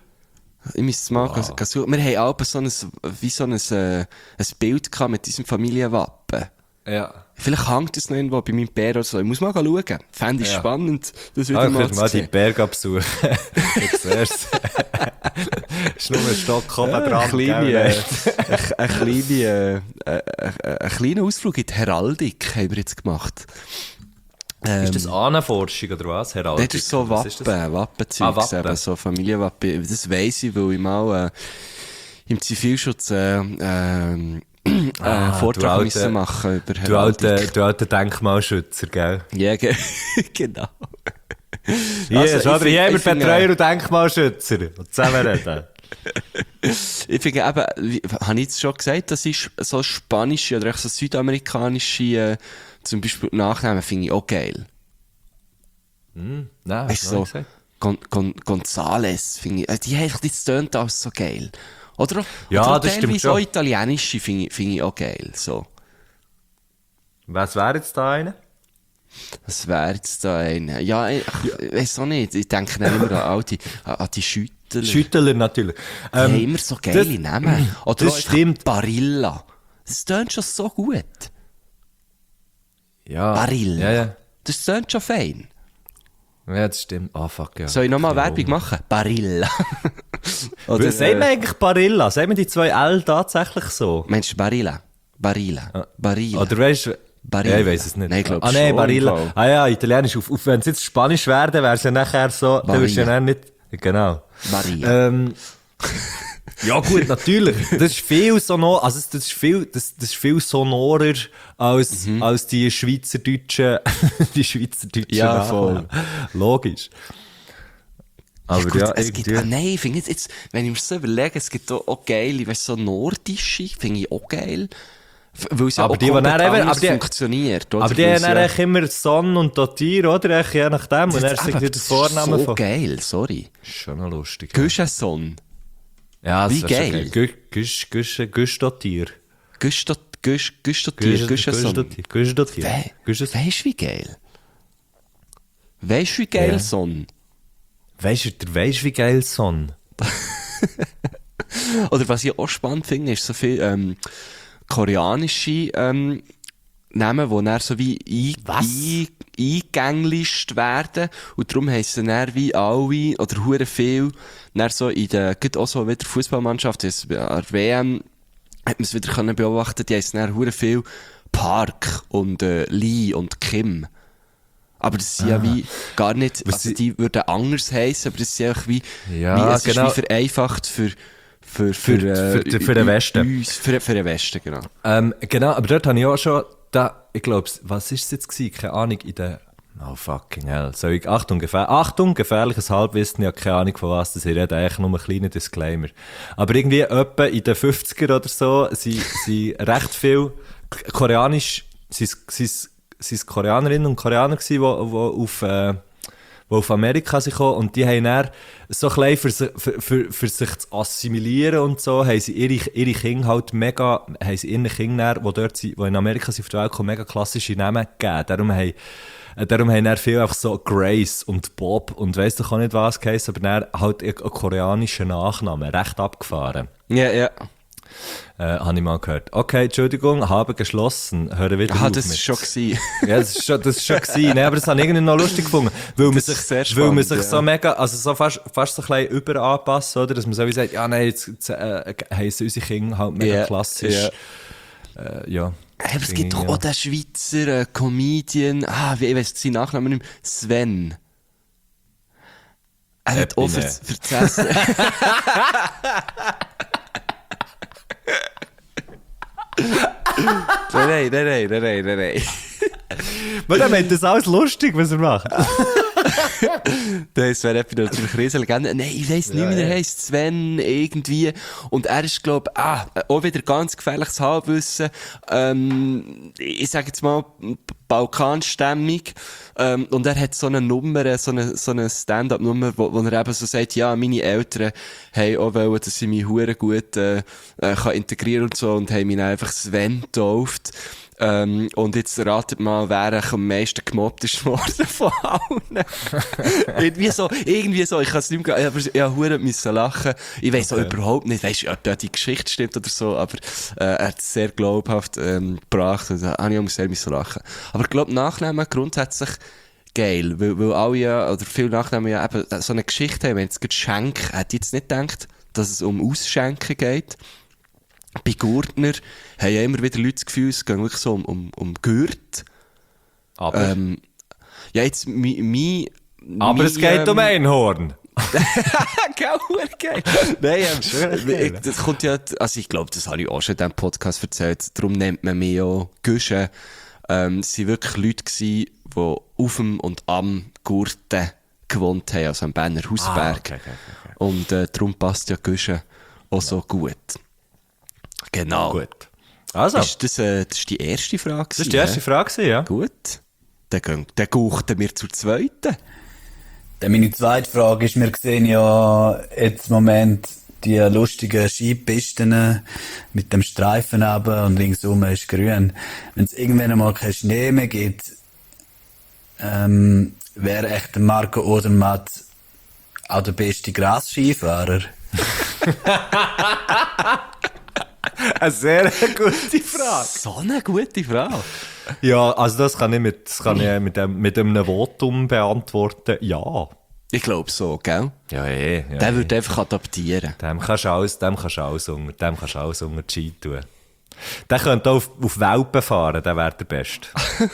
[SPEAKER 1] Ich müsste es mal wow. ga- suchen. Wir haben auch so ein, wie so ein, äh, ein Bild gehabt mit diesem Familienwappen.
[SPEAKER 2] Ja.
[SPEAKER 1] Vielleicht hängt es noch irgendwo bei meinem Bär oder so. Ich muss mal schauen. Fände ich
[SPEAKER 2] Ja.
[SPEAKER 1] spannend, das wieder
[SPEAKER 2] Ah,
[SPEAKER 1] mal
[SPEAKER 2] ich
[SPEAKER 1] zu
[SPEAKER 2] mal die
[SPEAKER 1] sehen.
[SPEAKER 2] Berge besuchen. Ich seh's. Ist nur ein Stock oben
[SPEAKER 1] Eine
[SPEAKER 2] dran.
[SPEAKER 1] kleine,
[SPEAKER 2] gell?
[SPEAKER 1] äh, ein, ein, kleine, äh, äh, ein kleiner Ausflug in die Heraldik haben wir jetzt gemacht. Ähm,
[SPEAKER 2] Ist das Ahnenforschung oder was? Heraldik?
[SPEAKER 1] Das ist so
[SPEAKER 2] Was
[SPEAKER 1] Wappen,
[SPEAKER 2] ist das?
[SPEAKER 1] Wappenzeugs,
[SPEAKER 2] Ah, Wappen.
[SPEAKER 1] eben, so Familienwappen. Das weiss ich, weil ich mal äh, im Zivilschutz äh, ähm, äh,
[SPEAKER 2] Ah,
[SPEAKER 1] Vortrag
[SPEAKER 2] du alte-
[SPEAKER 1] müssen machen über
[SPEAKER 2] Du alter,
[SPEAKER 1] Heraldik.
[SPEAKER 2] du alter Denkmalschützer, gell?
[SPEAKER 1] Ja, ge genau.
[SPEAKER 2] Hier,
[SPEAKER 1] Also,
[SPEAKER 2] also,
[SPEAKER 1] ich
[SPEAKER 2] oder hier
[SPEAKER 1] find-
[SPEAKER 2] haben wir
[SPEAKER 1] ich find,
[SPEAKER 2] Betreuer und Denkmalschützer. Und zusammenreden.
[SPEAKER 1] Ich finde eben, wie, habe ich jetzt schon gesagt, das ist so spanische oder auch so südamerikanische, äh, zum Beispiel Nachnamen finde ich auch geil.
[SPEAKER 2] Nein,
[SPEAKER 1] Weißt du, so,
[SPEAKER 2] gesagt.
[SPEAKER 1] Gon Gon Gonzales finde ich, äh, die haben einfach, das tönt alles so geil. Oder, auch-
[SPEAKER 2] Ja,
[SPEAKER 1] oder auch
[SPEAKER 2] das stimmt
[SPEAKER 1] teilweise
[SPEAKER 2] schon.
[SPEAKER 1] auch italienische finde ich, finde ich auch geil, so.
[SPEAKER 2] Was wäre jetzt da einer?
[SPEAKER 1] Was wäre jetzt da einer? Ja, ich, ich weiß auch nicht, ich denke dann immer an all die, an, an die Schüttler.
[SPEAKER 2] Schüttler natürlich.
[SPEAKER 1] Die haben
[SPEAKER 2] Ähm,
[SPEAKER 1] immer so geile
[SPEAKER 2] das-
[SPEAKER 1] Namen. Oder
[SPEAKER 2] das
[SPEAKER 1] auch einfach
[SPEAKER 2] stimmt.
[SPEAKER 1] Barilla. Das tönt schon so gut.
[SPEAKER 2] ja.
[SPEAKER 1] Barilla.
[SPEAKER 2] Ja, ja.
[SPEAKER 1] Das tönt schon fein.
[SPEAKER 2] Ja, das stimmt. Ah, fuck, ja.
[SPEAKER 1] Soll ich nochmal
[SPEAKER 2] Ja.
[SPEAKER 1] Werbung machen? Barilla.
[SPEAKER 2] Oder, sagen wir
[SPEAKER 1] äh,
[SPEAKER 2] eigentlich Barilla? Sagen wir die zwei L tatsächlich so?
[SPEAKER 1] Meinst du Barilla? Barilla. Barilla.
[SPEAKER 2] Oder weißt du...
[SPEAKER 1] Barilla.
[SPEAKER 2] Ja, ich weiss es nicht.
[SPEAKER 1] Nein, ich glaub
[SPEAKER 2] Ah, nein,
[SPEAKER 1] schon,
[SPEAKER 2] Barilla.
[SPEAKER 1] im Fall.
[SPEAKER 2] Ah ja, Italienisch. Auf, auf, wenn es jetzt Spanisch wäre, wäre es ja nachher so... Dann würdest du ja
[SPEAKER 1] Barilla.
[SPEAKER 2] dann nicht... Genau.
[SPEAKER 1] Barilla.
[SPEAKER 2] Ähm, ja gut, natürlich. Das ist viel sonor, also das ist viel, das, das ist viel sonorer als,
[SPEAKER 1] Mhm.
[SPEAKER 2] als die Schweizerdeutschen, die Schweizerdeutschen
[SPEAKER 1] Ja,
[SPEAKER 2] Nachnamen. Logisch. Aber
[SPEAKER 1] Gut,
[SPEAKER 2] ja,
[SPEAKER 1] es gibt,
[SPEAKER 2] irgendwie-
[SPEAKER 1] ah, nein, ich finde jetzt, jetzt, wenn ich mir so überlege, es gibt auch, auch geile, weißt du, so nordische, finde ich auch geil. F- Weil es ja
[SPEAKER 2] Aber
[SPEAKER 1] auch
[SPEAKER 2] die, die
[SPEAKER 1] komplett
[SPEAKER 2] dann eben-
[SPEAKER 1] anders
[SPEAKER 2] aber die-
[SPEAKER 1] funktioniert, oder?
[SPEAKER 2] aber die
[SPEAKER 1] Weil
[SPEAKER 2] haben
[SPEAKER 1] es
[SPEAKER 2] dann
[SPEAKER 1] ja-
[SPEAKER 2] eigentlich immer Sonn und Dotier, oder? Eigentlich Je nachdem. Und dann
[SPEAKER 1] Das-
[SPEAKER 2] ist
[SPEAKER 1] eben,
[SPEAKER 2] der
[SPEAKER 1] das ist
[SPEAKER 2] Vorname
[SPEAKER 1] so
[SPEAKER 2] von...
[SPEAKER 1] geil, sorry.
[SPEAKER 2] Ist schon noch lustig.
[SPEAKER 1] Güschenson.
[SPEAKER 2] Ja, das
[SPEAKER 1] Wie
[SPEAKER 2] wär schon
[SPEAKER 1] geil.
[SPEAKER 2] Gü- Güsch, Güsch, Güstotier.
[SPEAKER 1] Güstot, Güsch, Güstotier, Güschenson.
[SPEAKER 2] Güstotier. Güstotier.
[SPEAKER 1] We
[SPEAKER 2] Güstotier.
[SPEAKER 1] Weisst du, wie geil? Weisst du, wie geil
[SPEAKER 2] Ja.
[SPEAKER 1] Son?
[SPEAKER 2] Weisst du, der weisst, wie geil Sonn?
[SPEAKER 1] Oder was ich auch spannend finde, ist so viel ähm, koreanische ähm, Namen, die dann so wie ein,
[SPEAKER 2] Was?
[SPEAKER 1] ein, eingänglischt werden. Und darum heissen dann wie alle, oder hure viel, dann so in der, gibt auch so wieder Fußballmannschaft, das an der W M, hat man es wieder können beobachten, die heissen dann hure viel Park und äh, Lee und Kim. Aber das sind ah. ja wie gar nicht,
[SPEAKER 2] Was
[SPEAKER 1] also
[SPEAKER 2] sie-
[SPEAKER 1] die würden anders heissen, aber das sind einfach wie,
[SPEAKER 2] Ja,
[SPEAKER 1] wie es
[SPEAKER 2] genau.
[SPEAKER 1] ist wie vereinfacht für, für, für,
[SPEAKER 2] Für-
[SPEAKER 1] äh,
[SPEAKER 2] für- für den Westen.
[SPEAKER 1] Uns, für, für den Westen, genau.
[SPEAKER 2] Ähm, genau, aber dort habe ich auch schon, da, ich glaube, was ist es jetzt gewesen? Keine Ahnung, in der, oh fucking hell, soll ich, Achtung, gefähr, Achtung, gefährliches Halbwissen, ich habe keine Ahnung von was das ich rede, eigentlich nur ein kleiner Disclaimer. Aber irgendwie etwa in den fünfziger oder so, sind, sind recht viel koreanisch, sind, sind, sind Koreanerinnen und Koreaner gewesen, die, die auf, äh, die auf Amerika sind gekommen und die haben dann so ein bisschen für, sich- für, für, für sich zu assimilieren und so, haben sie ihre, ihre Kinder halt mega, haben sie ihren Kindern, die dort sind, die in Amerika sind, auf die Welt kommen, mega klassische Namen gegeben. Darum haben, äh, darum haben dann viele einfach so Grace und Bob und weiss doch auch nicht was geheißen, aber dann halt einen koreanischen Nachnamen, recht abgefahren.
[SPEAKER 1] Ja, ja.
[SPEAKER 2] Äh, habe ich mal gehört. Okay, Entschuldigung, habe geschlossen. Höre wieder
[SPEAKER 1] Ah,
[SPEAKER 2] auf
[SPEAKER 1] das
[SPEAKER 2] mit.
[SPEAKER 1] ist schon gewesen.
[SPEAKER 2] Ja, das ist schon, das ist schon gewesen. Nee, aber das habe ich irgendwie noch lustig gefunden. Weil man
[SPEAKER 1] Das
[SPEAKER 2] sich,
[SPEAKER 1] ist sehr
[SPEAKER 2] weil man
[SPEAKER 1] spannend,
[SPEAKER 2] sich
[SPEAKER 1] ja.
[SPEAKER 2] so mega, also so fast, fast so ein bisschen überanpassen, oder? Dass man so wie sagt, ja, nein, jetzt, jetzt äh, heissen unsere Kinder halt mega
[SPEAKER 1] Ja,
[SPEAKER 2] klassisch. Äh, ja.
[SPEAKER 1] Hey, aber es gibt doch
[SPEAKER 2] Ja.
[SPEAKER 1] auch den Schweizer äh, Comedian, ah, wie, ich weiss seinen Nachnamen nicht mehr, Sven. Er hat auch für,
[SPEAKER 2] Eppine.
[SPEAKER 1] für das Essen... nein, nein, nein, nein, nein, nein, nein.
[SPEAKER 2] Aber der meint das alles lustig, was er macht.
[SPEAKER 1] Das wäre etwa natürlich eine Riesenlegende. Nein, ich weiss nicht,
[SPEAKER 2] Ja,
[SPEAKER 1] wie er
[SPEAKER 2] ja.
[SPEAKER 1] heisst. Sven, irgendwie. Und er ist, glaube ich, ah, auch wieder ganz gefährliches Halbwissen. Ähm, ich sage jetzt mal, balkanstämmig. Ähm, und er hat so eine Nummer, so eine, so eine Stand-up-Nummer, wo, wo er eben so sagt, ja, meine Eltern haben auch wollen, dass ich mich hure gut äh, äh, kann integrieren und so, und haben mich dann einfach Sven getauft. Ähm, und jetzt ratet mal, wer eigentlich am meisten gemobbt ist worden von allen. irgendwie so, irgendwie so, ich kann es nicht mehr, aber ich musste müssen lachen. Ich weiss
[SPEAKER 2] Okay.
[SPEAKER 1] auch überhaupt nicht, weißt du, ob da die Geschichte stimmt oder so, aber äh, er hat es sehr glaubhaft ähm, gebracht, und da habe ich auch sehr müssen lachen. Aber ich glaube, Nachnamen grundsätzlich geil, weil, weil alle ja, oder viele Nachnamen ja eben so eine Geschichte haben. Wenn jetzt gerade Schenk, hätte ich jetzt nicht gedacht, dass es um Ausschenken geht. Bei Gurtner haben ja immer wieder Leute das Gefühl, es geht wirklich so um, um, um Gürt.
[SPEAKER 2] Aber,
[SPEAKER 1] Ähm, ja, jetzt, mi, mi,
[SPEAKER 2] aber
[SPEAKER 1] mi,
[SPEAKER 2] es geht um
[SPEAKER 1] ähm,
[SPEAKER 2] Einhorn.
[SPEAKER 1] Geil, geil. Nein, ähm,
[SPEAKER 2] Schön geil.
[SPEAKER 1] ich- das kommt ja, also ich glaube, das habe ich auch schon in diesem Podcast erzählt, darum nennt man mich auch Güsche. Ähm, es waren wirklich Leute gewesen, die auf dem und am Gurten gewohnt haben, also am Berner Hausberg.
[SPEAKER 2] Ah, okay, okay, okay.
[SPEAKER 1] Und äh, darum passt ja Güsche auch so gut. Genau.
[SPEAKER 2] Gut. Also, das
[SPEAKER 1] Ist das, äh, das ist die erste Frage.
[SPEAKER 2] war die erste Frage, gewesen, ja.
[SPEAKER 1] Gut. Dann, gehen- dann guchten wir zur zweiten.
[SPEAKER 5] Dann meine zweite Frage ist, wir sehen ja jetzt im Moment die lustigen Skipisten mit dem Streifen runter und ringsum ist grün. Wenn es irgendwann einmal keinen Schnee mehr gibt, ähm, wäre echt der Marco Odermatt auch der beste Grasskifahrer?
[SPEAKER 2] Eine sehr gute Frage.
[SPEAKER 1] So eine gute Frage.
[SPEAKER 2] Ja, also das kann ich mit, das kann ich mit, dem, mit einem Votum beantworten. Ja.
[SPEAKER 1] Ich glaube so, gell?
[SPEAKER 2] Ja, eh. Ja,
[SPEAKER 1] Der
[SPEAKER 2] eh.
[SPEAKER 1] würde einfach adaptieren.
[SPEAKER 2] Dem kannst du alles, dem kannst du alles unter, dem kannst du alles unter die Ski tun. Der könnte auch auf, auf Welpen fahren, der wäre der Beste.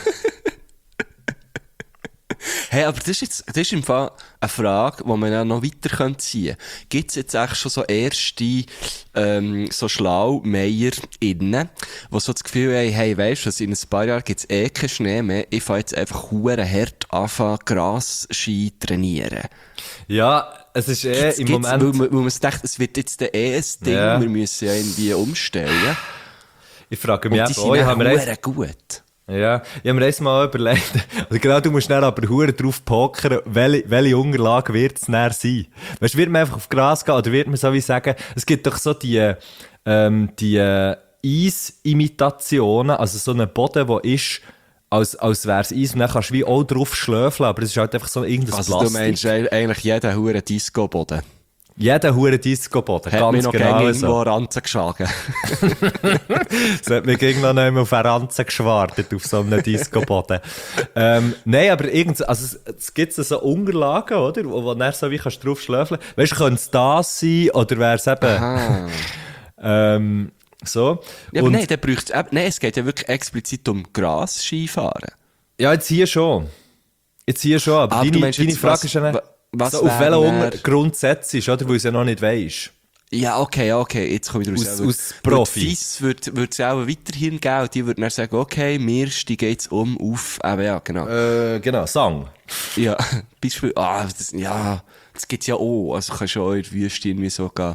[SPEAKER 1] Hey, aber das ist jetzt, das ist im Fall eine Frage, die man ja noch weiter könnte ziehen könnte. Gibt es jetzt eigentlich schon so erste, ähm, so Schlaumeier innen, die so das Gefühl haben, hey, weisst du, in ein paar Jahren gibt es eh keinen Schnee mehr, ich fange jetzt einfach hure hart anfangen, Grasski trainieren.
[SPEAKER 2] Ja, es ist eh
[SPEAKER 1] Gibt's-
[SPEAKER 2] im
[SPEAKER 1] gibt's-
[SPEAKER 2] Moment...
[SPEAKER 1] Weil, man- weil man sich denkt, es wird jetzt der eh ein Ding,
[SPEAKER 2] Ja.
[SPEAKER 1] wir müssen ja irgendwie umstellen.
[SPEAKER 2] Ich frage
[SPEAKER 1] Und
[SPEAKER 2] mich
[SPEAKER 1] die
[SPEAKER 2] eben
[SPEAKER 1] sind
[SPEAKER 2] auch, ich
[SPEAKER 1] dann
[SPEAKER 2] habe mir eins-
[SPEAKER 1] hure gut.
[SPEAKER 2] Ja, ich habe mir eins mal überlegt, also genau, du musst dann aber hure drauf pokern, welche, welche Unterlage wird es näher sein? Weißt du, wird man einfach auf Gras gehen, oder wird man so wie sagen, es gibt doch so die, ähm, die äh, Eisimitationen, also so einen Boden, der ist, als, als wäre es Eis, und dann kannst du wie auch drauf schlöfeln, aber es ist halt einfach so irgendein
[SPEAKER 1] Also
[SPEAKER 2] Plastik.
[SPEAKER 1] du meinst eig- eigentlich jeden hure Disco-Boden.
[SPEAKER 2] Jeder hure Disco-Boden,
[SPEAKER 1] Hat mich
[SPEAKER 2] ganz
[SPEAKER 1] noch
[SPEAKER 2] genau
[SPEAKER 1] genau
[SPEAKER 2] so.
[SPEAKER 1] irgendwo Ranzen geschlagen.
[SPEAKER 2] Es hat mich gegen noch nicht mehr auf eine Ranze geschwartet, auf so einem Disco-Boden. ähm, nein, aber irgend, also es, es gibt so Unterlagen, oder? Wo, wo dann so wie kannst du drauf schlöfeln. Weißt du, könnte es das sein, oder wäre es eben,
[SPEAKER 1] Ah.
[SPEAKER 2] ähm, So.
[SPEAKER 1] Ja, aber
[SPEAKER 2] Und-
[SPEAKER 1] nein, der braucht, äh, nein, es geht ja wirklich explizit um Gras-Skifahren.
[SPEAKER 2] Ja, jetzt hier schon. Jetzt hier schon, aber
[SPEAKER 1] Ah, aber du
[SPEAKER 2] deine,
[SPEAKER 1] meinst
[SPEAKER 2] deine
[SPEAKER 1] jetzt,
[SPEAKER 2] Frage
[SPEAKER 1] was-
[SPEAKER 2] ist ja
[SPEAKER 1] wa- was
[SPEAKER 2] so, auf
[SPEAKER 1] wäre
[SPEAKER 2] welchen
[SPEAKER 1] wär-
[SPEAKER 2] Unter- Grundsatz ist, oder? Weil du es ja noch nicht weisst.
[SPEAKER 1] Ja, okay, okay, jetzt komme ich raus.
[SPEAKER 2] Aus-
[SPEAKER 1] Weil-
[SPEAKER 2] aus
[SPEAKER 1] weil
[SPEAKER 2] Profi.
[SPEAKER 1] die F I S würde würd es auch weiterhin geben und die würden dann sagen, okay, wir steigen jetzt um auf, eben ja, genau.
[SPEAKER 2] Äh, genau, Sang.
[SPEAKER 1] Ja, Beispiel, ah, das, ja, das gibt's ja auch, also kannst du auch in der Wüste irgendwie so gehen,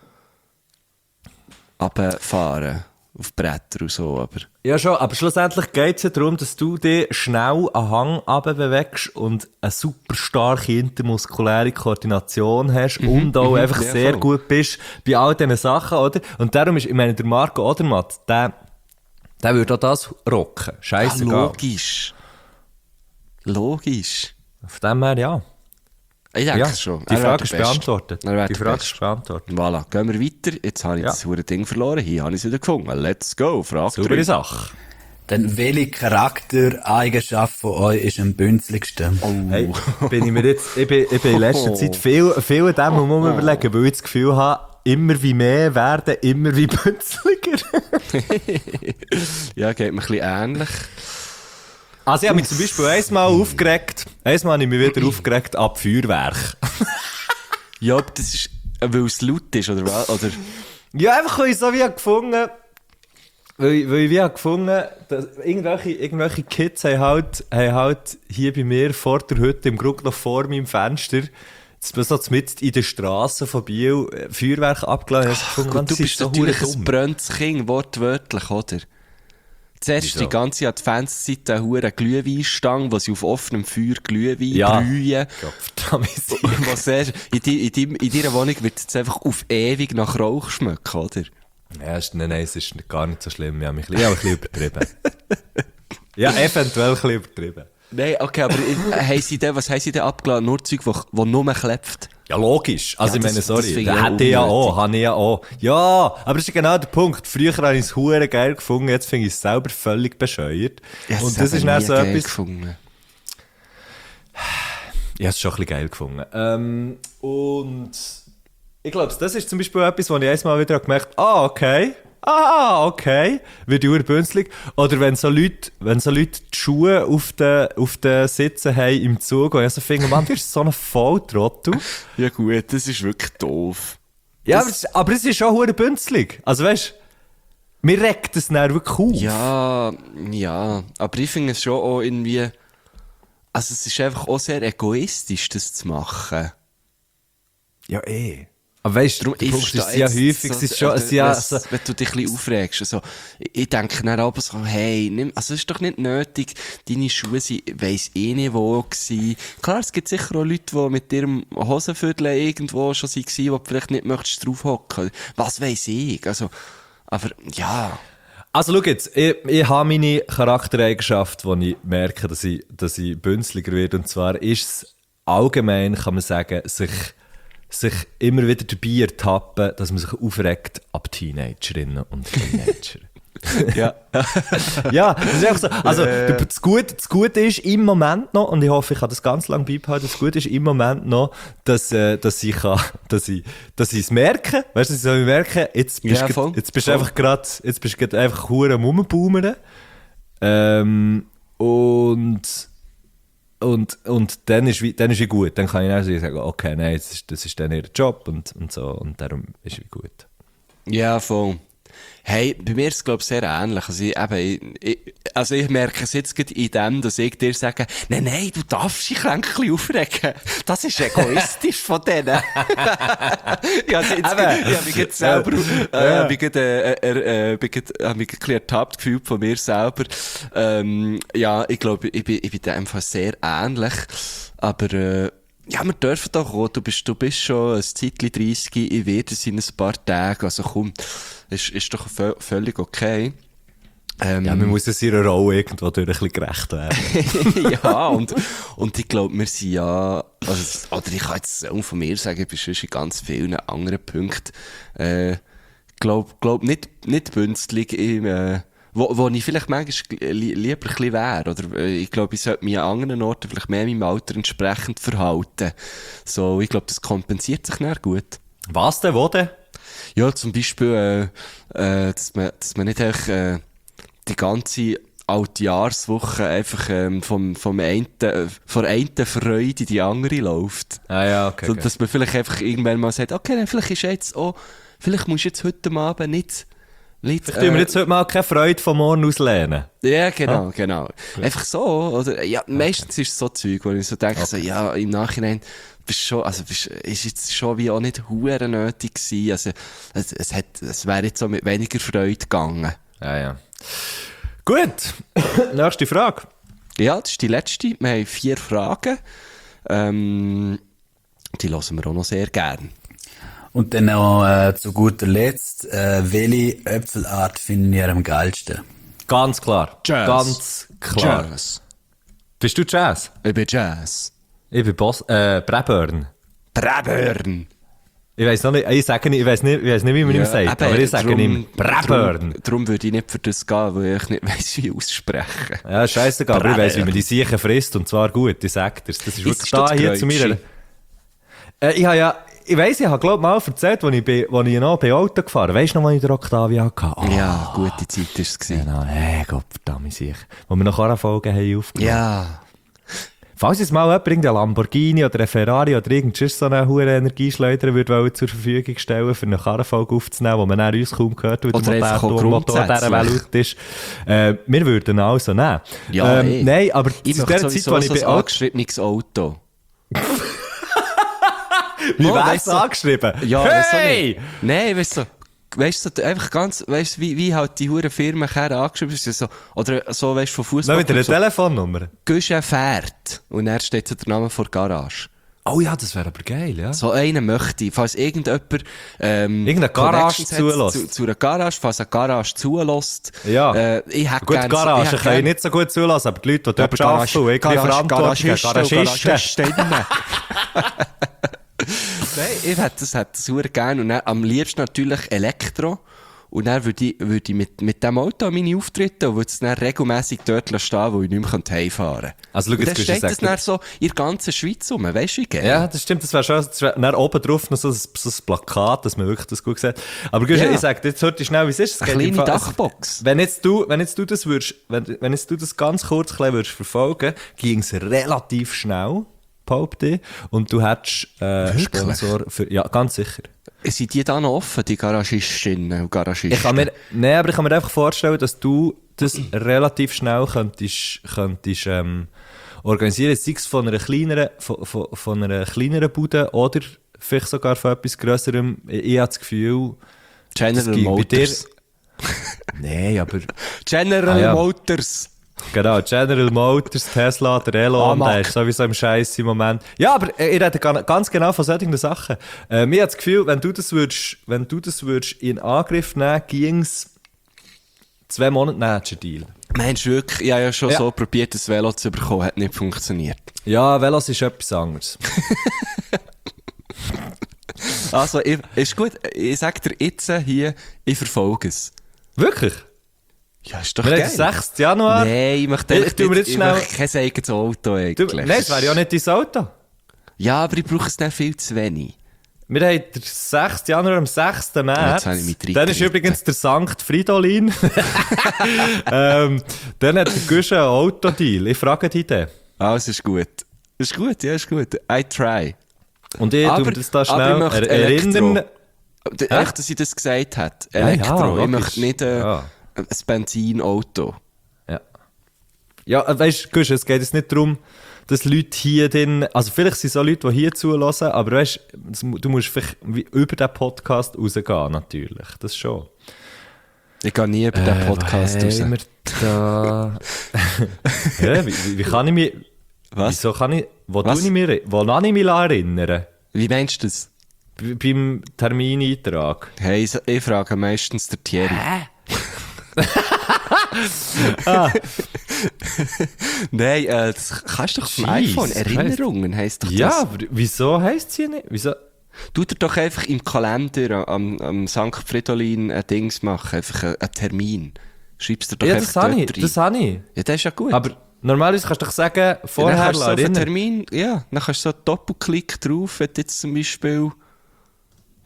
[SPEAKER 1] runterfahren, auf Bretter und so, aber...
[SPEAKER 2] Ja schon, aber schlussendlich geht es ja darum, dass du dich schnell einen Hang runterbewegst und eine super starke intermuskuläre Koordination hast und auch
[SPEAKER 1] mhm,
[SPEAKER 2] einfach
[SPEAKER 1] ja,
[SPEAKER 2] sehr
[SPEAKER 1] voll.
[SPEAKER 2] gut bist bei all diesen Sachen, oder? Und darum ist, ich meine, der Marco Odermatt, der, der würde auch das rocken.
[SPEAKER 1] Ah,
[SPEAKER 2] Scheissegal.
[SPEAKER 1] logisch. Logisch.
[SPEAKER 2] Von dem her, ja.
[SPEAKER 1] Ich denke
[SPEAKER 2] Ja,
[SPEAKER 1] es schon.
[SPEAKER 2] die
[SPEAKER 1] Er wär
[SPEAKER 2] Frage
[SPEAKER 1] der
[SPEAKER 2] ist
[SPEAKER 1] Beste.
[SPEAKER 2] beantwortet.
[SPEAKER 1] Er wär
[SPEAKER 2] Die
[SPEAKER 1] der
[SPEAKER 2] Frage
[SPEAKER 1] Beste.
[SPEAKER 2] ist beantwortet.
[SPEAKER 1] Voilà, gehen wir weiter. Jetzt habe ich
[SPEAKER 2] Ja.
[SPEAKER 1] das hure Ding verloren. Hier habe ich es wieder gefunden. Let's go. Frage
[SPEAKER 2] Saubere
[SPEAKER 1] drei.
[SPEAKER 2] Sache.
[SPEAKER 5] Dann welche Charaktereigenschaft von euch ist am bünzligsten?
[SPEAKER 2] Hey, bin ich mir jetzt, ich bin, ich bin in letzter Zeit viel, viel an dem um überlegen, weil ich das Gefühl habe, immer wie mehr werden, immer wie bünzliger.
[SPEAKER 1] Ja, geht mir ein bisschen ähnlich.
[SPEAKER 2] Also ich habe mich zum Beispiel einmal aufgeregt, einmal habe ich mich wieder aufgeregt ab Feuerwerk.
[SPEAKER 1] Ja, aber das ist, äh, weil es laut ist, oder was? Oder?
[SPEAKER 2] Ja, einfach weil ich so wie gefunden, weil, ich- weil ich wie habe gefunden, dass irgendwelche, irgendwelche Kids haben halt, haben halt hier bei mir vor der Hütte im Grunde noch vor meinem Fenster so mitten in der Straße von Biel äh, Feuerwerk abgeladen. Ich habe gefunden, Mann,
[SPEAKER 1] Gut, du
[SPEAKER 2] das
[SPEAKER 1] bist
[SPEAKER 2] ist so
[SPEAKER 1] natürlich
[SPEAKER 2] verdammt
[SPEAKER 1] ein
[SPEAKER 2] dumm.
[SPEAKER 1] brennendes Kind, wortwörtlich, oder? Zuerst
[SPEAKER 2] Wieso?
[SPEAKER 1] die ganze Adventszeit eine hure Glühweinstange, wo sie auf offenem Feuer Glühwein
[SPEAKER 2] Ja.
[SPEAKER 1] brühen.
[SPEAKER 2] Gottverdammt.
[SPEAKER 1] Was siehst du? In, di- in, deinem- in deiner Wohnung wird es jetzt einfach auf ewig nach Rauch schmecken, oder?
[SPEAKER 2] Ja, ist, nein, nein, es ist gar nicht so schlimm. Ich habe mich ein bisschen, ich habe ein bisschen übertrieben. Ja, eventuell ein bisschen übertrieben.
[SPEAKER 1] Nein, okay, aber äh, haben sie denn, was haben sie denn abgeladen? Nur Zeug, wo, wo nur klebt?
[SPEAKER 2] Ja, logisch. Also,
[SPEAKER 1] Ja,
[SPEAKER 2] ich meine,
[SPEAKER 1] das-
[SPEAKER 2] sorry,
[SPEAKER 1] das finde ich
[SPEAKER 2] das
[SPEAKER 1] auch
[SPEAKER 2] hätte ich ja
[SPEAKER 1] unnötig.
[SPEAKER 2] auch, habe ich ja auch. Ja, aber das ist genau der Punkt. Früher habe ich es hure geil gefunden, jetzt finde ich es selber völlig bescheuert. Und das ist dann so etwas,
[SPEAKER 1] Gefunden.
[SPEAKER 2] ich habe es schon ein bisschen geil gefunden. Ähm, und ich glaube, das ist zum Beispiel etwas, wo ich einmal wieder gemerkt habe, ah, okay, ah, okay, wird die Uhr bünzlig. Oder wenn so Leute, wenn so Leute die Schuhe auf den, auf den Sitzen haben im Zug, und ich so finde, Mann, du bist so ein Volltrottel.
[SPEAKER 1] Ja gut, das ist wirklich doof.
[SPEAKER 2] Ja, aber es, aber es ist schon hure bünzlig. Also weißt du, mir regt es dann wirklich auf.
[SPEAKER 1] Ja, ja, aber ich finde es schon auch irgendwie, also es ist einfach auch sehr egoistisch, das zu machen.
[SPEAKER 2] Ja, eh. Aber weißt du,
[SPEAKER 1] Darum,
[SPEAKER 2] der
[SPEAKER 1] ich
[SPEAKER 2] Punkt ist
[SPEAKER 1] verstehe
[SPEAKER 2] ja
[SPEAKER 1] jetzt
[SPEAKER 2] häufig,
[SPEAKER 1] so,
[SPEAKER 2] es ist schon,
[SPEAKER 1] äh,
[SPEAKER 2] es ist ja,
[SPEAKER 1] wenn-
[SPEAKER 2] so,
[SPEAKER 1] wenn du dich ein bisschen aufregst, also, ich ich denke dann aber so, hey, nimm, also es ist doch nicht nötig, deine Schuhe sind, weiss eh nicht wo gewesen. Klar, es gibt sicher auch Leute, die mit ihrem Hosenviertel irgendwo schon waren, wo du vielleicht nicht möchtest draufhocken. Was weiss ich, also, aber, ja.
[SPEAKER 2] also schau jetzt, ich, ich habe meine Charaktereigenschaft, wo ich merke, dass ich, dass ich bünzliger werde, und zwar ist es allgemein, kann man sagen, sich, sich immer wieder dabei ertappen, dass man sich aufregt ab Teenagerinnen und Teenager.
[SPEAKER 1] Ja.
[SPEAKER 2] Ja, das ist einfach so. Also, du, das, Gute, das Gute ist im Moment noch, und ich hoffe, ich kann das ganz lange beibehalten, das Gute ist im Moment noch, dass, äh, dass ich kann, dass ich, dass ich es merke, weißt du, dass ich so merke, jetzt bist
[SPEAKER 1] Ja,
[SPEAKER 2] du,
[SPEAKER 1] voll,
[SPEAKER 2] jetzt bist du
[SPEAKER 1] voll.
[SPEAKER 2] einfach gerade, jetzt bist du gerade einfach hure am Rumbaumern. Ähm, und, und, und dann ist, wie- dann ist wie gut. Dann kann ich dann so sagen, okay, nein, das ist, das ist dann ihr Job und, und so, und darum ist wie gut.
[SPEAKER 1] Ja, voll. Hey, bei mir ist es, glaube ich, sehr ähnlich. Also ich, eben, ich, ich, also ich merke es jetzt gerade in dem, dass ich dir sage, nein, nein, du darfst dich ein bisschen aufregen. Das ist egoistisch von denen. Ja, also jetzt,
[SPEAKER 2] Eben.
[SPEAKER 1] ich habe mich jetzt selber, äh, habe mich gerade, äh, äh, äh, bin gerade- habe mich gerade ein bisschen ertappt gefühlt von mir selber. Ähm, ja, ich glaube, ich bin, ich bin dem Fall sehr ähnlich. Aber, äh, ja, wir dürfen doch auch. Du bist, du bist schon ein Zeitchen dreissig, ich werde es in ein paar Tagen. Also komm, ist, ist doch vö- völlig okay. Ähm,
[SPEAKER 2] Ja, man muss ja seiner Rolle irgendwo durch ein bisschen gerecht werden.
[SPEAKER 1] ja, und, und ich glaube, wir sind ja, also, oder ich kann jetzt auch von mir sagen, ich bin schon in ganz vielen anderen Punkten, äh, glaub, glaub nicht, nicht bünzlig im, äh, wo, wo ich vielleicht manchmal li lieber ein bisschen wäre, oder, äh, ich glaube, ich sollte mich an anderen Orten vielleicht mehr meinem Alter entsprechend verhalten. So, ich glaube, das kompensiert sich dann gut.
[SPEAKER 2] Was denn, wo denn?
[SPEAKER 1] Ja, zum Beispiel, äh, äh, dass, man, dass man nicht einfach äh, die ganze alte Jahreswoche einfach ähm, vom, vom einen, äh, von der einen Freude in die andere läuft.
[SPEAKER 2] Ah ja, okay.
[SPEAKER 1] So,
[SPEAKER 2] okay.
[SPEAKER 1] dass man vielleicht einfach irgendwann mal sagt, okay, dann vielleicht ist jetzt auch, vielleicht musst du jetzt heute Abend nicht, nicht
[SPEAKER 2] Vielleicht tun wir jetzt heute mal keine Freude von morgen auslehnen.
[SPEAKER 1] ja, genau,
[SPEAKER 2] Ah.
[SPEAKER 1] genau. Einfach so, oder, ja, meistens ist es so Zeug, wo ich so denke, so, ja, im Nachhinein, bist schon, also, bist, ist jetzt schon wie auch nicht hure nötig gewesen, also, es, es hat, es wäre jetzt so mit weniger Freude gegangen.
[SPEAKER 2] Ja, ja. Gut, nächste Frage.
[SPEAKER 1] Ja, das ist die letzte. Wir haben vier Fragen. Ähm, die hören wir auch noch sehr gern.
[SPEAKER 5] Und dann noch äh, zu guter Letzt, äh, welche Äpfelart finden ihr am geilsten?
[SPEAKER 2] Ganz klar.
[SPEAKER 1] Jazz.
[SPEAKER 2] Ganz klar.
[SPEAKER 1] Jazz.
[SPEAKER 2] Bist du Jazz?
[SPEAKER 1] Ich bin Jazz.
[SPEAKER 2] Ich bin Boss, äh, Brebörn.
[SPEAKER 1] Brebörn.
[SPEAKER 2] Ich weiss noch nicht, ich sage nicht, ich weiss nicht, ich weiss nicht, wie man ihm sagt,
[SPEAKER 1] eben,
[SPEAKER 2] aber ich sage
[SPEAKER 1] drum-
[SPEAKER 2] ihm Brebörn.
[SPEAKER 1] Darum, darum würde ich nicht für das gehen, weil ich nicht weiss, wie aussprechen.
[SPEAKER 2] Ja, scheissegal, aber ich weiss, wie man die Siechen frisst, und zwar gut, ich sag dir's. Das ist wirklich
[SPEAKER 1] Isst du
[SPEAKER 2] da
[SPEAKER 1] das
[SPEAKER 2] hier zu mir.
[SPEAKER 1] Gräutchen?
[SPEAKER 2] Äh, ich habe ja, ich weiss, ich habe glaub mal erzählt, als ich, bei- als ich noch bei Auto gefahren, weisst du noch, als ich den Octavia hatte? Oh,
[SPEAKER 1] Ja, gute Zeit war es. gewesen.
[SPEAKER 2] Genau, hey, Gott, verdammt sich. Wo wir noch Karafolgen haben aufgenommen.
[SPEAKER 1] Ja.
[SPEAKER 2] Falls jetzt mal jemand irgendein Lamborghini oder ein Ferrari oder irgendein so eine hohe Energieschleuder würde wollen zur Verfügung stellen, für eine Karrenfolge aufzunehmen, wo man dann uns kaum hört, weil
[SPEAKER 1] Oder
[SPEAKER 2] der
[SPEAKER 1] einfach auch
[SPEAKER 2] Motor, Motor dieser
[SPEAKER 1] grundsätzlich.
[SPEAKER 2] Welt ist. Äh, wir würden ihn also nehmen.
[SPEAKER 1] Ja,
[SPEAKER 2] ähm,
[SPEAKER 1] eh.
[SPEAKER 2] nein, aber
[SPEAKER 1] Ich
[SPEAKER 2] zu
[SPEAKER 1] möchte
[SPEAKER 2] der Zeit,
[SPEAKER 1] sowieso
[SPEAKER 2] wo ich
[SPEAKER 1] so
[SPEAKER 2] bei
[SPEAKER 1] ein
[SPEAKER 2] Auto...
[SPEAKER 1] angeschriebenes Auto.
[SPEAKER 2] Wie
[SPEAKER 1] Oh,
[SPEAKER 2] wär's
[SPEAKER 1] weißt du-
[SPEAKER 2] angeschrieben?
[SPEAKER 1] Ja, weißt du
[SPEAKER 2] hey!
[SPEAKER 1] nicht. Nein, weißt du, weißt du, einfach ganz, weißt du, wie, wie halt die hure Firmen her angeschrieben sind, so, oder so, weißt du, von Fußball.
[SPEAKER 2] Noch mit einer
[SPEAKER 1] so,
[SPEAKER 2] Telefonnummer.
[SPEAKER 1] Guschen fährt. Und dann steht so der Name vor der Garage.
[SPEAKER 2] Oh ja, das wäre aber geil, ja.
[SPEAKER 1] So einen möchte ich. Falls irgendjemand, ähm,
[SPEAKER 2] Irgendeine Garage
[SPEAKER 1] Connections hat
[SPEAKER 2] zulässt.
[SPEAKER 1] Zu, zu einer Garage, falls eine Garage zulässt.
[SPEAKER 2] Ja.
[SPEAKER 1] Äh, ich hätte
[SPEAKER 2] Gut,
[SPEAKER 1] gern
[SPEAKER 2] die
[SPEAKER 1] so-
[SPEAKER 2] Garage
[SPEAKER 1] ich hätte
[SPEAKER 2] kann ich
[SPEAKER 1] gern-
[SPEAKER 2] nicht so gut zulassen, aber die Leute, die dort
[SPEAKER 1] Aber
[SPEAKER 2] arbeiten, und irgendwie Verantwortung haben, Garagisten.
[SPEAKER 1] Nein, ich hätte das, hätte das super gerne. Und dann, am liebsten natürlich Elektro. Und dann würde ich, würde ich mit, mit dem Auto an meine Auftritte und würde es dann regelmässig dort stehen, wo ich nicht mehr heimfahren könnte.
[SPEAKER 2] Also, schau,
[SPEAKER 1] Und
[SPEAKER 2] jetzt
[SPEAKER 1] dann
[SPEAKER 2] kannst du
[SPEAKER 1] steht das
[SPEAKER 2] sagen-
[SPEAKER 1] dann so in der ganzen Schweiz rum. Weißt du, wie geil?
[SPEAKER 2] Ja, das stimmt, das wäre schon, das wär, dann oben drauf noch so ein, so ein Plakat, dass man wirklich das gut sieht. Aber Guschen,
[SPEAKER 1] Ja.
[SPEAKER 2] ich sag, jetzt hört ihr schnell, wie es ist. Es
[SPEAKER 1] Eine
[SPEAKER 2] geht im
[SPEAKER 1] kleine
[SPEAKER 2] Fall-
[SPEAKER 1] Dachbox.
[SPEAKER 2] Wenn jetzt du, wenn jetzt du das würdest, wenn, wenn jetzt du das ganz kurz klein würdest verfolgen, ging es relativ schnell, behaupte ich, und du hättest, äh,
[SPEAKER 1] Wirklich?
[SPEAKER 2] Sponsor für, ja, ganz sicher.
[SPEAKER 1] Sind die da noch offen, die Garagistinnen und Garagisten?
[SPEAKER 2] Ich kann mir, nee, aber ich kann mir einfach vorstellen, dass du das relativ schnell könntest, könntest, ähm, organisieren, sei es von einer kleineren, von, von, von einer kleineren Bude oder vielleicht sogar von etwas Grösserem. Ich, ich habe das Gefühl,
[SPEAKER 1] General
[SPEAKER 2] das ging bei dir-
[SPEAKER 1] Motors.
[SPEAKER 2] nee, aber,
[SPEAKER 1] General
[SPEAKER 2] Ah, ja.
[SPEAKER 1] Motors.
[SPEAKER 2] genau, General Motors, Tesla, der Elon,
[SPEAKER 1] Amag.
[SPEAKER 2] der ist sowieso im Scheiß im Moment. Ja, aber äh, ich rede gan- ganz genau von solchen Sachen. Äh, mir hat das Gefühl, wenn du das würdest, wenn du das würdest in Angriff nehmen, ging es zwei Monate nach dem Deal.
[SPEAKER 1] Meinst du wirklich? Ich habe ja schon
[SPEAKER 2] Ja.
[SPEAKER 1] so probiert, das Velo zu bekommen, hat nicht funktioniert.
[SPEAKER 2] Ja, Velos ist etwas anderes.
[SPEAKER 1] Also, ich, ist gut, ich sag dir jetzt hier, ich verfolge es.
[SPEAKER 2] Wirklich?
[SPEAKER 1] Ja, ist doch
[SPEAKER 2] Wir haben
[SPEAKER 1] geil.
[SPEAKER 2] den sechsten Januar.
[SPEAKER 1] Nein, ich möchte
[SPEAKER 2] Ich-
[SPEAKER 1] echt
[SPEAKER 2] tu mir
[SPEAKER 1] nicht-
[SPEAKER 2] jetzt schnell-
[SPEAKER 1] ich möchte kein eigenes Auto
[SPEAKER 2] Du,
[SPEAKER 1] eigentlich.
[SPEAKER 2] nein, es wäre ja nicht dein Auto.
[SPEAKER 1] Ja, aber ich brauche es dann viel zu wenig.
[SPEAKER 2] Wir haben den sechsten Januar, am sechsten März.
[SPEAKER 1] Jetzt habe ich mich
[SPEAKER 2] Dann ist
[SPEAKER 1] reingeritten.
[SPEAKER 2] übrigens der Sankt Fridolin. ähm, dann hat der Guschen einen Autodeal. Ich frage dich den.
[SPEAKER 1] Alles ist gut. Ist gut, ja, ist gut. I try.
[SPEAKER 2] Und ich
[SPEAKER 1] Aber-
[SPEAKER 2] tue mir das da
[SPEAKER 1] aber
[SPEAKER 2] schnell
[SPEAKER 1] ich möchte
[SPEAKER 2] er erinnern.
[SPEAKER 1] D- Echt, dass ich das gesagt habe.
[SPEAKER 2] Ja, ja,
[SPEAKER 1] Elektro. ich
[SPEAKER 2] logisch.
[SPEAKER 1] möchte nicht äh,
[SPEAKER 2] Ja.
[SPEAKER 1] ein Benzinauto.
[SPEAKER 2] Ja. Ja, äh, weißt du, Guschen, es geht jetzt nicht darum, dass Leute hier drin, also vielleicht sind es auch Leute, die hier zulassen, aber weißt du, du musst vielleicht wie über den Podcast rausgehen, natürlich. Das schon.
[SPEAKER 1] Ich gehe nie über den Podcast
[SPEAKER 2] Äh,
[SPEAKER 1] raus.
[SPEAKER 2] haben wir da? ja, wie, wie, wie kann ich mich,
[SPEAKER 1] Was?
[SPEAKER 2] wieso kann ich, wo
[SPEAKER 1] Was?
[SPEAKER 2] tue ich mich, wo kann ich mich erinnern?
[SPEAKER 1] Wie meinst du das?
[SPEAKER 2] B beim Termineintrag.
[SPEAKER 1] Hey, ich, ich frage meistens der Thierry. Nein, äh, das kannst du doch vom
[SPEAKER 2] Jeez,
[SPEAKER 1] iPhone. Erinnerungen heisst doch
[SPEAKER 2] Ja,
[SPEAKER 1] das.
[SPEAKER 2] aber wieso heisst sie nicht? Wieso?
[SPEAKER 1] Du dir doch einfach im Kalender am, am Sankt Fridolin ein Dings machen, einfach einen, einen Termin. Schreibst du doch
[SPEAKER 2] Ja,
[SPEAKER 1] einfach
[SPEAKER 2] das habe
[SPEAKER 1] dort
[SPEAKER 2] ich,
[SPEAKER 1] rein.
[SPEAKER 2] das habe ich.
[SPEAKER 1] Ja, das ist ja gut.
[SPEAKER 2] Aber normalerweise kannst du doch sagen,
[SPEAKER 1] ja, dann
[SPEAKER 2] vorher
[SPEAKER 1] kannst du so auf einen
[SPEAKER 2] erinnern.
[SPEAKER 1] Termin, ja, dann kannst du so einen Doppelklick drauf, wenn du jetzt zum Beispiel...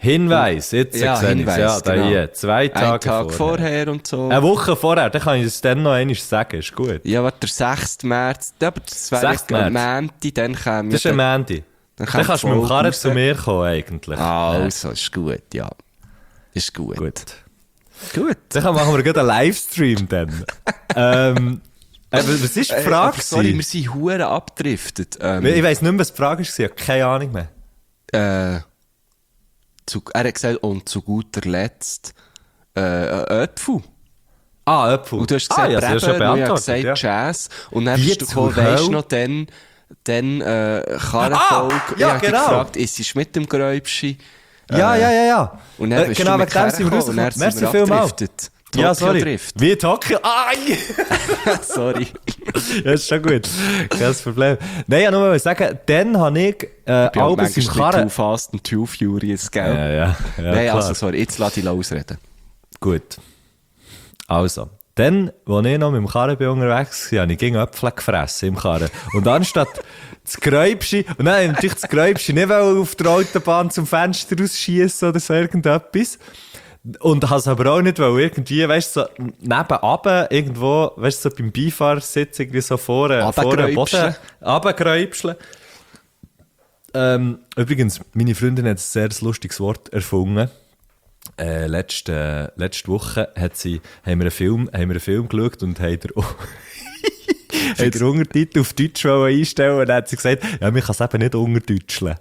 [SPEAKER 2] Hinweis, jetzt
[SPEAKER 1] Ja,
[SPEAKER 2] sehe ich's.
[SPEAKER 1] Hinweis,
[SPEAKER 2] Ja, da
[SPEAKER 1] genau.
[SPEAKER 2] hier, zwei Tage
[SPEAKER 1] Ein Tag vorher.
[SPEAKER 2] vorher.
[SPEAKER 1] und so.
[SPEAKER 2] Eine Woche vorher, dann kann ich es dann noch einmal sagen, ist gut.
[SPEAKER 1] Ja, warte, der sechsten März, ja, aber das wäre
[SPEAKER 2] sechsten
[SPEAKER 1] am
[SPEAKER 2] März.
[SPEAKER 1] Montag, dann käme
[SPEAKER 2] Das ist ein Mandy.
[SPEAKER 1] Dann
[SPEAKER 2] Dann kannst du mit dem
[SPEAKER 1] Folge
[SPEAKER 2] Karren
[SPEAKER 1] raus.
[SPEAKER 2] zu mir kommen, eigentlich.
[SPEAKER 1] Also, ist gut, ja. Ist gut.
[SPEAKER 2] Gut.
[SPEAKER 1] Gut.
[SPEAKER 2] Dann machen wir gerade einen Livestream dann. ähm, äh, was ist die
[SPEAKER 1] Äh,
[SPEAKER 2] Frage?
[SPEAKER 1] aber sorry, wir
[SPEAKER 2] gewesen?
[SPEAKER 1] sind Huren abgedriftet. Ähm,
[SPEAKER 2] Ich weiss nicht mehr, was die Frage war, ich habe keine Ahnung mehr.
[SPEAKER 1] äh, zu, er hat gesagt, und zu guter Letzt, äh, Äpfel.
[SPEAKER 2] Ah, Äpfel.
[SPEAKER 1] Und du hast
[SPEAKER 2] ah,
[SPEAKER 1] gesagt,
[SPEAKER 2] ja,
[SPEAKER 1] Breppen,
[SPEAKER 2] das ist schon
[SPEAKER 1] und ich habe
[SPEAKER 2] beantwortet.
[SPEAKER 1] gesagt
[SPEAKER 2] Ja.
[SPEAKER 1] Jazz. Und dann
[SPEAKER 2] Wie
[SPEAKER 1] bist du
[SPEAKER 2] zur
[SPEAKER 1] gekommen, weisst du
[SPEAKER 2] Hölle?
[SPEAKER 1] noch, dann, dann, äh, Karrenfolge.
[SPEAKER 2] Ah, ja,
[SPEAKER 1] ich habe dich
[SPEAKER 2] genau.
[SPEAKER 1] gefragt, ist es mit dem Gräubschi?
[SPEAKER 2] Ja, ja, ja, ja.
[SPEAKER 1] Und dann
[SPEAKER 2] Äh,
[SPEAKER 1] bist
[SPEAKER 2] genau,
[SPEAKER 1] du mit
[SPEAKER 2] wegen dem sind wir
[SPEAKER 1] hergekommen und dann
[SPEAKER 2] rausgekommen.
[SPEAKER 1] sind
[SPEAKER 2] Merci
[SPEAKER 1] wir
[SPEAKER 2] vielmals.
[SPEAKER 1] abgedriftet.
[SPEAKER 2] Ja, sorry.
[SPEAKER 1] Tokio-Drift.
[SPEAKER 2] Wie Tokio? Ai!
[SPEAKER 1] Sorry.
[SPEAKER 2] Ja, ist schon gut. Kein Problem. Nein, ich wollte nur sagen, dann habe ich äh,
[SPEAKER 1] Ich bin halt
[SPEAKER 2] Albus im
[SPEAKER 1] manchmal
[SPEAKER 2] Karren...
[SPEAKER 1] too fast and too furious, gell?
[SPEAKER 2] Ja, ja, ja,
[SPEAKER 1] Nein,
[SPEAKER 2] klar.
[SPEAKER 1] also sorry, jetzt lass dich ausreden.
[SPEAKER 2] Gut. Also, dann, als ich noch mit dem Karren bin unterwegs war, habe ich gegen Äpfel gefressen im Karren. Und anstatt das Gräubschi, und dann habe ich natürlich das Gräubschi nicht auf der Autobahn zum Fenster rausschiessen oder so irgendetwas. Und habe es aber auch nicht, weil irgendwie, weißt du, so nebenan irgendwo, weißt du, so beim Beifahrersitz irgendwie so vorne, vorne Boden, runtergräubscheln. Ähm, übrigens, meine Freundin hat ein sehr lustiges Wort erfunden. Äh, letzte, äh, letzte Woche hat sie, haben wir einen Film, haben wir einen Film geschaut und haben den, haben den Untertitel auf Deutsch wollen einstellen und dann hat sie gesagt, ja, man kann es eben nicht unterdeutscheln.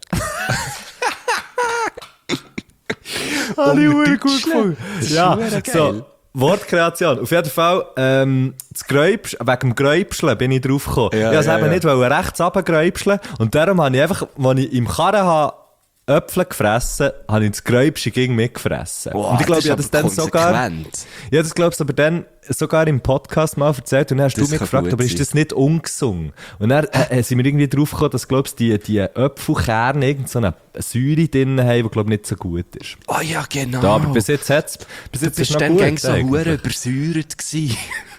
[SPEAKER 2] Habe ich verdammt gut gefunden. Ja, so, Wortkreation. Auf jeden Fall, ähm, das Gräubsch, wegen dem Gräubscheln bin ich drauf gekommen.
[SPEAKER 1] Ja,
[SPEAKER 2] ich wollte
[SPEAKER 1] ja,
[SPEAKER 2] eben
[SPEAKER 1] ja.
[SPEAKER 2] nicht wollen rechts runtergräubscheln und darum habe ich einfach, als ich im Karren habe, Äpfel gefressen, habe ich das Gräubschi gegen mich gefressen.
[SPEAKER 1] Wow,
[SPEAKER 2] und ich glaube,
[SPEAKER 1] das
[SPEAKER 2] ich habe
[SPEAKER 1] ist
[SPEAKER 2] das
[SPEAKER 1] aber
[SPEAKER 2] dann sogar,
[SPEAKER 1] konsequent.
[SPEAKER 2] ja, das glaubst du aber dann sogar im Podcast mal erzählt und dann hast
[SPEAKER 1] Das
[SPEAKER 2] du mich
[SPEAKER 1] kann
[SPEAKER 2] gefragt,
[SPEAKER 1] gut
[SPEAKER 2] aber ist
[SPEAKER 1] sein.
[SPEAKER 2] das nicht ungesungen? Und dann äh, sind wir irgendwie drauf gekommen, dass, glaubst du, die, die Äpfelkerne irgend so eine Säure drin haben, die, glaube ich, nicht so gut ist.
[SPEAKER 1] Oh ja, genau.
[SPEAKER 2] Da, aber bis jetzt hat's, bis
[SPEAKER 1] du
[SPEAKER 2] jetzt
[SPEAKER 1] bist
[SPEAKER 2] ist noch
[SPEAKER 1] dann
[SPEAKER 2] gut.
[SPEAKER 1] gäng so
[SPEAKER 2] eigentlich.
[SPEAKER 1] hure übersäuert gsi.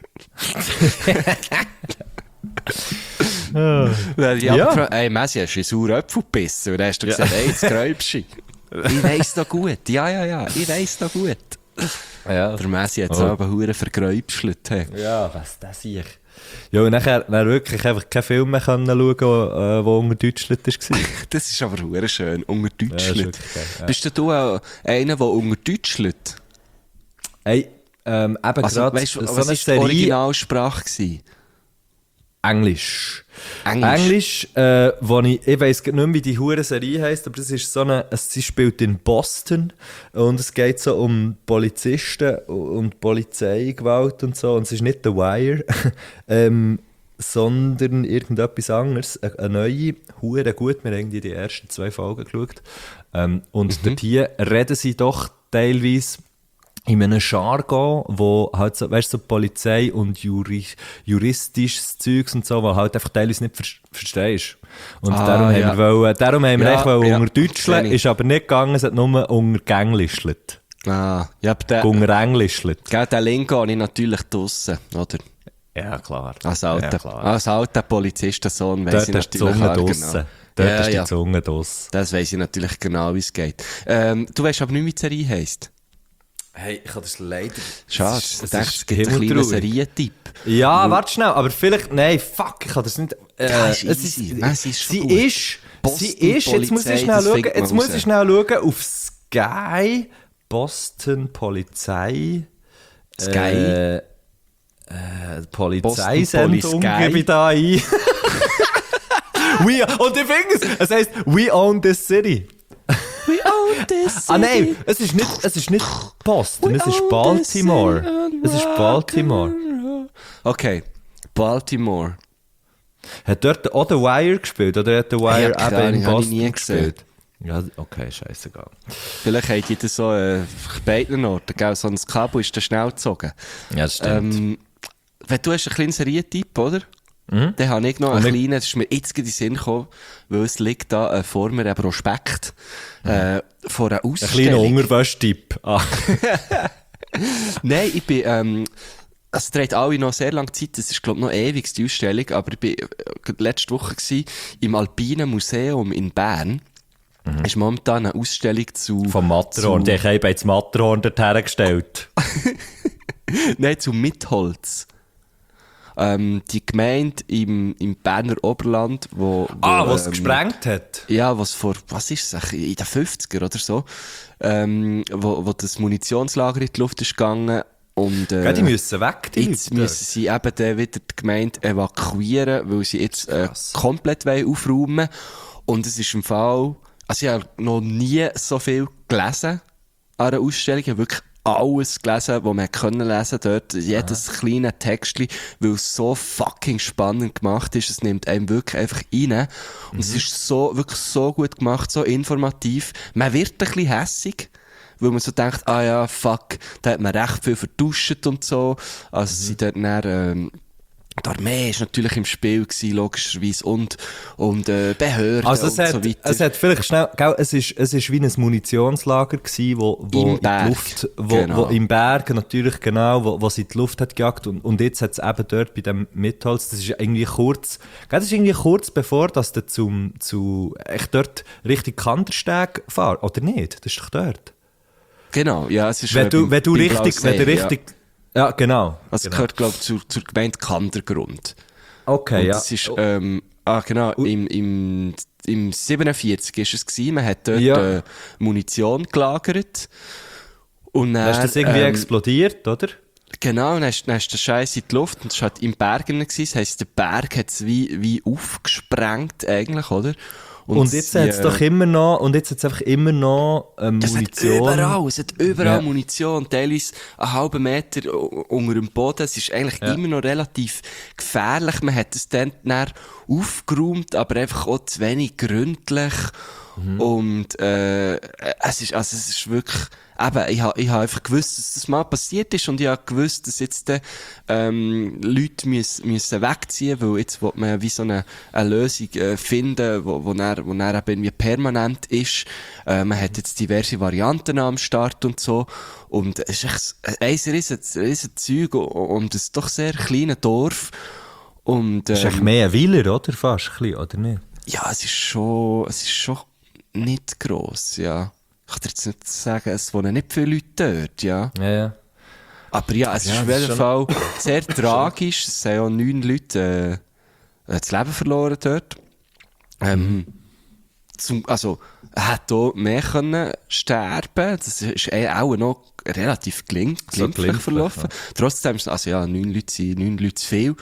[SPEAKER 1] Weil ich
[SPEAKER 2] Ja.
[SPEAKER 1] ja. gefragt, ey, Messi, hast du in sauren Äpfel gebissen? Und dann hast du gesagt, ey, das Gräubschi. Ich weiss noch gut. Ja, ja, ja, ich weiss noch gut.
[SPEAKER 2] Ja.
[SPEAKER 1] Der Messi hat es
[SPEAKER 2] Oh.
[SPEAKER 1] aber hure vergräubschelt. Hey.
[SPEAKER 2] Ja, was das ich. Ja, und nachher, dann wirklich einfach keinen Film mehr können schauen, der äh, unter Deutschland war.
[SPEAKER 1] Das ist aber hure schön, unter
[SPEAKER 2] Ja, ist
[SPEAKER 1] Deutschland.
[SPEAKER 2] wirklich geil, ja.
[SPEAKER 1] Bist du auch einer, der unter Deutschland?
[SPEAKER 2] Hey, ähm, eben
[SPEAKER 1] Also,
[SPEAKER 2] gerade
[SPEAKER 1] weißt du,
[SPEAKER 2] so
[SPEAKER 1] was
[SPEAKER 2] eine
[SPEAKER 1] war die
[SPEAKER 2] Serie
[SPEAKER 1] Originalsprache gewesen?
[SPEAKER 2] Englisch.
[SPEAKER 1] Englisch.
[SPEAKER 2] Englisch, äh, wo ich, ich weiss nicht mehr, wie die hure Serie heisst, aber das ist so eine, es- sie spielt in Boston und es geht so um Polizisten und Polizeigewalt und so und es ist nicht The Wire, ähm, sondern irgendetwas anderes, eine, eine neue, hure gut, wir haben irgendwie die ersten zwei Folgen geschaut ähm, und dort hier reden sie doch teilweise in einem Jargon, wo halt so, weißt du, so Polizei und Juri, juristisches Zeugs und so, wo halt einfach teilweise nicht ver verstehst. Und
[SPEAKER 1] Ah,
[SPEAKER 2] darum,
[SPEAKER 1] ja.
[SPEAKER 2] haben wir wollen, darum haben wir
[SPEAKER 1] Ja,
[SPEAKER 2] echt wollen
[SPEAKER 1] ja,
[SPEAKER 2] unter Deutschland,
[SPEAKER 1] verstehe ich.
[SPEAKER 2] ist aber nicht gegangen, es hat nur unter Gänglischlet.
[SPEAKER 1] Ah, ja, aber der,
[SPEAKER 2] Unter Englischlet.
[SPEAKER 1] gell, den Link habe ich natürlich draussen, oder?
[SPEAKER 2] Ja, klar.
[SPEAKER 1] Als alter,
[SPEAKER 2] Ja, klar.
[SPEAKER 1] als alter Polizistensohn weiss
[SPEAKER 2] Dort
[SPEAKER 1] ich
[SPEAKER 2] hast du die
[SPEAKER 1] natürlich
[SPEAKER 2] Zunge
[SPEAKER 1] auch
[SPEAKER 2] draussen.
[SPEAKER 1] genau.
[SPEAKER 2] Dort
[SPEAKER 1] Ja,
[SPEAKER 2] hast du
[SPEAKER 1] ja.
[SPEAKER 2] die Zunge draussen.
[SPEAKER 1] Das weiss ich natürlich genau, wie es geht. Ähm, du weißt aber nicht, wie die Serie heisst.
[SPEAKER 2] Hey, ich habe das leider...
[SPEAKER 1] Schade,
[SPEAKER 2] Es ist-
[SPEAKER 1] ich
[SPEAKER 2] es
[SPEAKER 1] dachte,
[SPEAKER 2] ist
[SPEAKER 1] es gibt einen kleinen
[SPEAKER 2] himmeltraurig.
[SPEAKER 1] Serientipp.
[SPEAKER 2] Ja, warte schnell, aber vielleicht, nein, fuck, ich kann das nicht, äh,
[SPEAKER 1] Ja, ist
[SPEAKER 2] es
[SPEAKER 1] easy.
[SPEAKER 2] ist,
[SPEAKER 1] Nein, es ist schon
[SPEAKER 2] sie
[SPEAKER 1] gut.
[SPEAKER 2] ist,
[SPEAKER 1] Boston
[SPEAKER 2] sie ist, jetzt muss ich
[SPEAKER 1] Polizei,
[SPEAKER 2] schnell
[SPEAKER 1] das
[SPEAKER 2] schauen,
[SPEAKER 1] findet man
[SPEAKER 2] jetzt muss
[SPEAKER 1] raus.
[SPEAKER 2] ich schnell schauen, auf Sky, Boston Polizei,
[SPEAKER 1] Sky?
[SPEAKER 2] äh, äh, Polizeisendung
[SPEAKER 1] Police
[SPEAKER 2] gebe ich da ein. We, und ich finde es, es heisst, we own this city.
[SPEAKER 1] We own this
[SPEAKER 2] Ah nein, es ist nicht, es ist nicht Boston, es ist Baltimore. Es ist Baltimore.
[SPEAKER 1] Okay, Baltimore.
[SPEAKER 2] Hat dort auch The Wire gespielt oder hat The Wire
[SPEAKER 1] Ja, keine
[SPEAKER 2] eben in
[SPEAKER 1] Ahnung, habe ich
[SPEAKER 2] Boston
[SPEAKER 1] nie gesehen.
[SPEAKER 2] gespielt? Ja, okay, scheißegal.
[SPEAKER 1] Vielleicht haben die das so äh, auf beiden Orten, gell? So ein Kabel ist dann schnell gezogen.
[SPEAKER 2] Ja, das stimmt.
[SPEAKER 1] Ähm, wenn du hast einen kleinen Serientipp, oder? Mhm. Dann habe ich noch einen
[SPEAKER 2] Und ich-
[SPEAKER 1] kleinen, das ist mir jetzt gerade in den Sinn gekommen, weil es liegt da äh, vor mir ein Prospekt äh, vor einer
[SPEAKER 2] Ein
[SPEAKER 1] Ausstellung.
[SPEAKER 2] kleiner Unterwäschtipp. Ah.
[SPEAKER 1] Nein, ich bin, ähm, es trägt alle noch sehr lange Zeit, das ist glaube ich noch ewig, die Ausstellung, aber ich war äh, letzte Woche gewesen, im Alpinen Museum in Bern. mhm. ist momentan eine Ausstellung zu...
[SPEAKER 2] Vom Matterhorn.
[SPEAKER 1] zu,
[SPEAKER 2] Die haben eben das Matterhorn dorthin gestellt.
[SPEAKER 1] Nein, zu Mitholz. Ähm, die Gemeinde im, im Berner Oberland, wo... wo
[SPEAKER 2] Ah, was
[SPEAKER 1] ähm,
[SPEAKER 2] gesprengt hat?
[SPEAKER 1] Ja, was vor, was ist es, in den fünfziger oder so, ähm, wo, wo das Munitionslager in die Luft ist gegangen. Und, äh,
[SPEAKER 2] ja, die müssen weg, die
[SPEAKER 1] jetzt
[SPEAKER 2] Leute.
[SPEAKER 1] müssen sie eben dann wieder die Gemeinde evakuieren, weil sie jetzt äh,
[SPEAKER 2] Krass.
[SPEAKER 1] komplett wollen aufräumen. Und es ist im Fall, also ich habe noch nie so viel gelesen an einer Ausstellung. Ich habe wirklich alles gelesen, was man können lesen dort. Jedes Aha. kleine Textchen, weil es so fucking spannend gemacht ist. Es nimmt einem wirklich einfach rein. Und mhm. es ist so, wirklich so gut gemacht, so informativ. Man wird ein bisschen hässig, weil man so denkt, ah ja, fuck, da hat man recht viel vertuscht und so. Also mhm. sie dort dann, ähm, die Armee war natürlich im Spiel gewesen, logischerweise, und, und, äh, Behörden
[SPEAKER 2] also es
[SPEAKER 1] und
[SPEAKER 2] hat,
[SPEAKER 1] so weiter.
[SPEAKER 2] Es hat vielleicht schnell, gell, es ist, es ist wie ein Munitionslager gewesen, wo, wo
[SPEAKER 1] Im
[SPEAKER 2] in
[SPEAKER 1] Berg,
[SPEAKER 2] die Luft, wo,
[SPEAKER 1] genau.
[SPEAKER 2] wo im Berg natürlich, genau, wo, wo sie in die Luft hat gejagt, und, und jetzt hat es eben dort bei dem Mitholz, das ist irgendwie kurz, gell, das ist irgendwie kurz bevor, dass du zum, zu, echt dort Richtung Kandersteg fahrst, oder nicht? Das ist doch dort.
[SPEAKER 1] Genau, ja, es ist,
[SPEAKER 2] Wenn
[SPEAKER 1] äh,
[SPEAKER 2] du,
[SPEAKER 1] beim-
[SPEAKER 2] wenn du
[SPEAKER 1] beim
[SPEAKER 2] richtig,
[SPEAKER 1] Blausee,
[SPEAKER 2] wenn du richtig, ja, ja genau.
[SPEAKER 1] Also,
[SPEAKER 2] genau.
[SPEAKER 1] gehört, glaube ich, zur, zur Gemeinde Kandergrund.
[SPEAKER 2] Okay,
[SPEAKER 1] Und
[SPEAKER 2] ja.
[SPEAKER 1] das ist, ähm, ah, genau, im, im, im siebenundvierzig ist es gewesen, man hat dort,
[SPEAKER 2] Ja.
[SPEAKER 1] äh, Munition gelagert. Und dann,
[SPEAKER 2] Dann ist das irgendwie
[SPEAKER 1] ähm,
[SPEAKER 2] explodiert, oder?
[SPEAKER 1] Genau, dann ist, dann ist der Scheiß in die Luft und es war halt im Bergen gewesen. Das heisst, der Berg hat es wie, wie aufgesprengt, eigentlich, oder?
[SPEAKER 2] Und, jetzt
[SPEAKER 1] sie,
[SPEAKER 2] hat es
[SPEAKER 1] äh,
[SPEAKER 2] doch immer noch, und jetzt hat es einfach immer noch ähm,
[SPEAKER 1] Es hat
[SPEAKER 2] Munition.
[SPEAKER 1] überall, es hat überall
[SPEAKER 2] Ja.
[SPEAKER 1] Munition, teilweise einen halben Meter u- unter dem Boden. Es ist eigentlich
[SPEAKER 2] Ja.
[SPEAKER 1] immer noch relativ gefährlich. Man hat es dann, dann aufgeräumt, aber einfach auch zu wenig gründlich.
[SPEAKER 2] Mhm.
[SPEAKER 1] Und äh, es ist, also es ist wirklich, eben, ich habe ich ha einfach gewusst, dass das mal passiert ist, und ich habe gewusst, dass jetzt äh, ähm, Leute müssen, müssen wegziehen, weil jetzt will man wie so eine, eine Lösung äh, finden, wo, wo, dann, wo dann eben irgendwie permanent ist. Äh, man hat jetzt diverse Varianten am Start und so, und es ist echt ein riesen, riesen Zeug und es ist doch sehr kleines Dorf. Und,
[SPEAKER 2] Das ist eigentlich
[SPEAKER 1] ähm,
[SPEAKER 2] mehr ein Weiler, oder? Fast, ein bisschen, oder nicht?
[SPEAKER 1] ja, es ist schon, es ist schon nicht gross, ja. Ich kann dir jetzt nicht sagen, es wohnen nicht viele Leute dort, ja.
[SPEAKER 2] Ja, ja.
[SPEAKER 1] Aber ja, es
[SPEAKER 2] Ja,
[SPEAKER 1] ist auf
[SPEAKER 2] das ist
[SPEAKER 1] jeden
[SPEAKER 2] schon-
[SPEAKER 1] Fall sehr tragisch. Es haben auch neun Leute äh, das Leben verloren dort. Ähm, zum, also, er hätte auch mehr können sterben. Das ist eh auch noch relativ glink,
[SPEAKER 2] So
[SPEAKER 1] glimpflich
[SPEAKER 2] glimpflich,
[SPEAKER 1] verlaufen.
[SPEAKER 2] ja.
[SPEAKER 1] Trotzdem, ist- also ja, neun Leute sind neun Leute zu viel.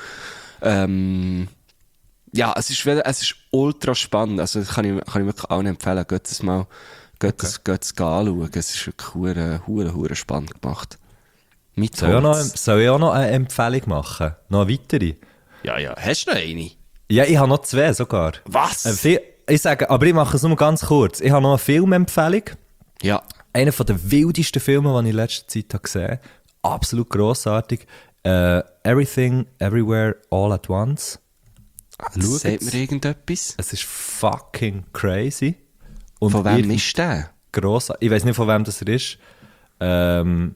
[SPEAKER 1] Ähm, ja, es ist, wieder- es ist ultra spannend. Also, das kann ich, kann ich wirklich allen empfehlen. Geht es mal, geht
[SPEAKER 2] Okay.
[SPEAKER 1] es, geht es anschauen. Es ist wirklich hure, hure, hure spannend gemacht. Mit
[SPEAKER 2] Soll ich, auch noch,
[SPEAKER 1] Holz.
[SPEAKER 2] soll ich auch noch eine Empfehlung machen? Noch eine weitere?
[SPEAKER 1] Ja, ja. Hast du noch eine?
[SPEAKER 2] Ja, ich habe noch zwei sogar.
[SPEAKER 1] Was?
[SPEAKER 2] Äh, Fi- Ich sage, aber ich mache es nur ganz kurz. Ich habe noch eine Filmempfehlung.
[SPEAKER 1] Ja.
[SPEAKER 2] Einer der wildesten Filme, die ich in letzter Zeit habe gesehen habe. Absolut grossartig. Äh, Everything, Everywhere, All at Once.
[SPEAKER 1] Das sagt
[SPEAKER 2] Schaut's.
[SPEAKER 1] mir irgendetwas.
[SPEAKER 2] Es ist fucking crazy. Und
[SPEAKER 1] Von wem
[SPEAKER 2] irgendwie
[SPEAKER 1] ist der?
[SPEAKER 2] grossartig. Ich weiß nicht, von wem das er ist. Ähm,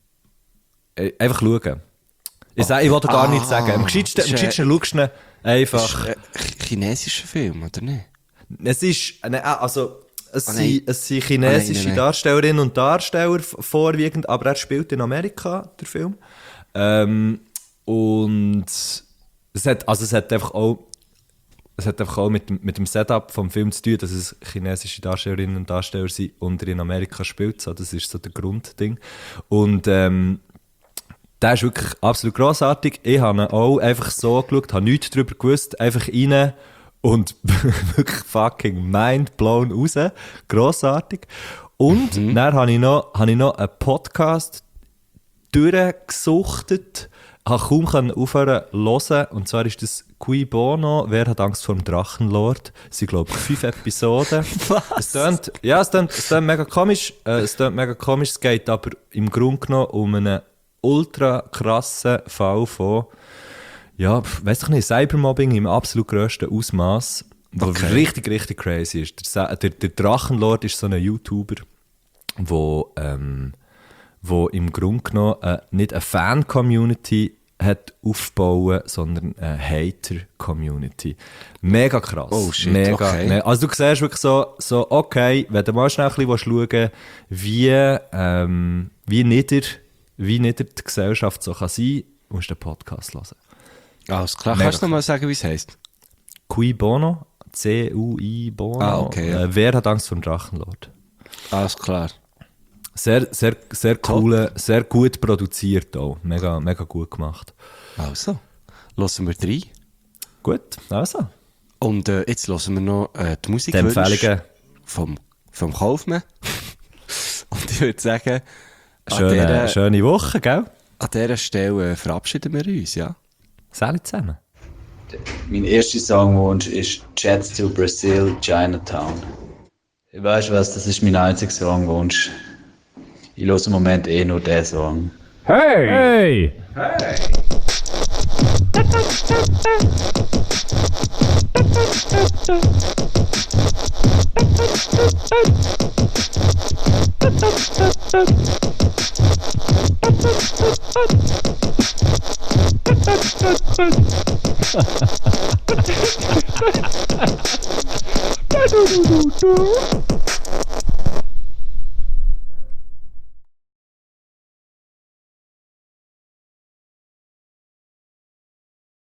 [SPEAKER 2] äh, einfach schauen. Ich, sag, ich wollte gar
[SPEAKER 1] Ah,
[SPEAKER 2] nichts sagen. Am gescheitsten, am
[SPEAKER 1] ist, äh,
[SPEAKER 2] gescheitsten schaust du ihn einfach.
[SPEAKER 1] Ist ein chinesischer Film, oder nicht?
[SPEAKER 2] Es ist, äh, ne, also, es,
[SPEAKER 1] Ah,
[SPEAKER 2] sind,
[SPEAKER 1] nein.
[SPEAKER 2] es sind chinesische
[SPEAKER 1] Ah, nein, nein, nein.
[SPEAKER 2] Darstellerinnen und Darsteller v- vorwiegend, aber er spielt in Amerika, der Film. Ähm, und es hat, also es hat einfach auch, es hat einfach auch mit, dem- mit dem Setup vom Film zu tun, dass es chinesische Darstellerinnen und Darsteller sind und er in Amerika spielt. So, das ist so der Grundding. Und ähm, der ist wirklich absolut grossartig. Ich habe ihn auch einfach so geschaut, habe nichts darüber gewusst, einfach rein und wirklich fucking mind blown raus. Grossartig. Und
[SPEAKER 1] Mhm.
[SPEAKER 2] dann habe ich noch, habe ich noch einen Podcast durchgesuchtet, habe kaum können aufhören zu hören. Und zwar ist das Cui Bono, «Wer hat Angst vor dem Drachenlord?» Es sind, glaube ich, fünf Episoden. Es tönt, ja, es tönt, es tönt mega komisch. Äh, es tönt mega komisch. Es geht aber im Grunde genommen um einen ultra krassen Fall von, ja, pf, weiss ich nicht, Cybermobbing im absolut grössten Ausmaß, was
[SPEAKER 1] Okay.
[SPEAKER 2] richtig, richtig crazy ist. Der, Sa- der, der Drachenlord ist so ein YouTuber, wo, ähm, wo im Grunde genommen äh, nicht eine Fan-Community hat aufbauen, sondern eine Hater-Community. Mega krass.
[SPEAKER 1] Oh shit,
[SPEAKER 2] Mega,
[SPEAKER 1] okay.
[SPEAKER 2] me- Also du siehst wirklich so, so okay, wenn du mal schnell ein bisschen schauen willst, wie, ähm, wie, nieder, wie nieder die Gesellschaft so kann sein, musst du den Podcast hören.
[SPEAKER 1] Alles klar.
[SPEAKER 2] Mega
[SPEAKER 1] Kannst du noch mal sagen, wie es heisst?
[SPEAKER 2] Cui Bono, C U I Bono.
[SPEAKER 1] Ah, okay, ja.
[SPEAKER 2] Äh, wer hat Angst vor dem Drachenlord?
[SPEAKER 1] Alles klar.
[SPEAKER 2] Sehr, sehr, sehr cool, sehr gut produziert auch. Mega, mega gut gemacht.
[SPEAKER 1] Also, hören wir rein.
[SPEAKER 2] Gut, also.
[SPEAKER 1] Und äh, jetzt hören wir noch äh, die Musik
[SPEAKER 2] Die Empfehlungen.
[SPEAKER 1] vom, vom Kaufmann. Und ich würde sagen, an
[SPEAKER 2] Schöne,
[SPEAKER 1] dieser,
[SPEAKER 2] schöne Woche, gell?
[SPEAKER 1] an dieser Stelle äh, verabschieden wir uns, ja?
[SPEAKER 2] Salut zusammen.
[SPEAKER 5] Mein erster Songwunsch ist Jets to Brazil, Chinatown. Weißt du was, das ist mein einziger Songwunsch. Ich höre im Moment eh nur diesen Song.
[SPEAKER 6] Hey! Hey!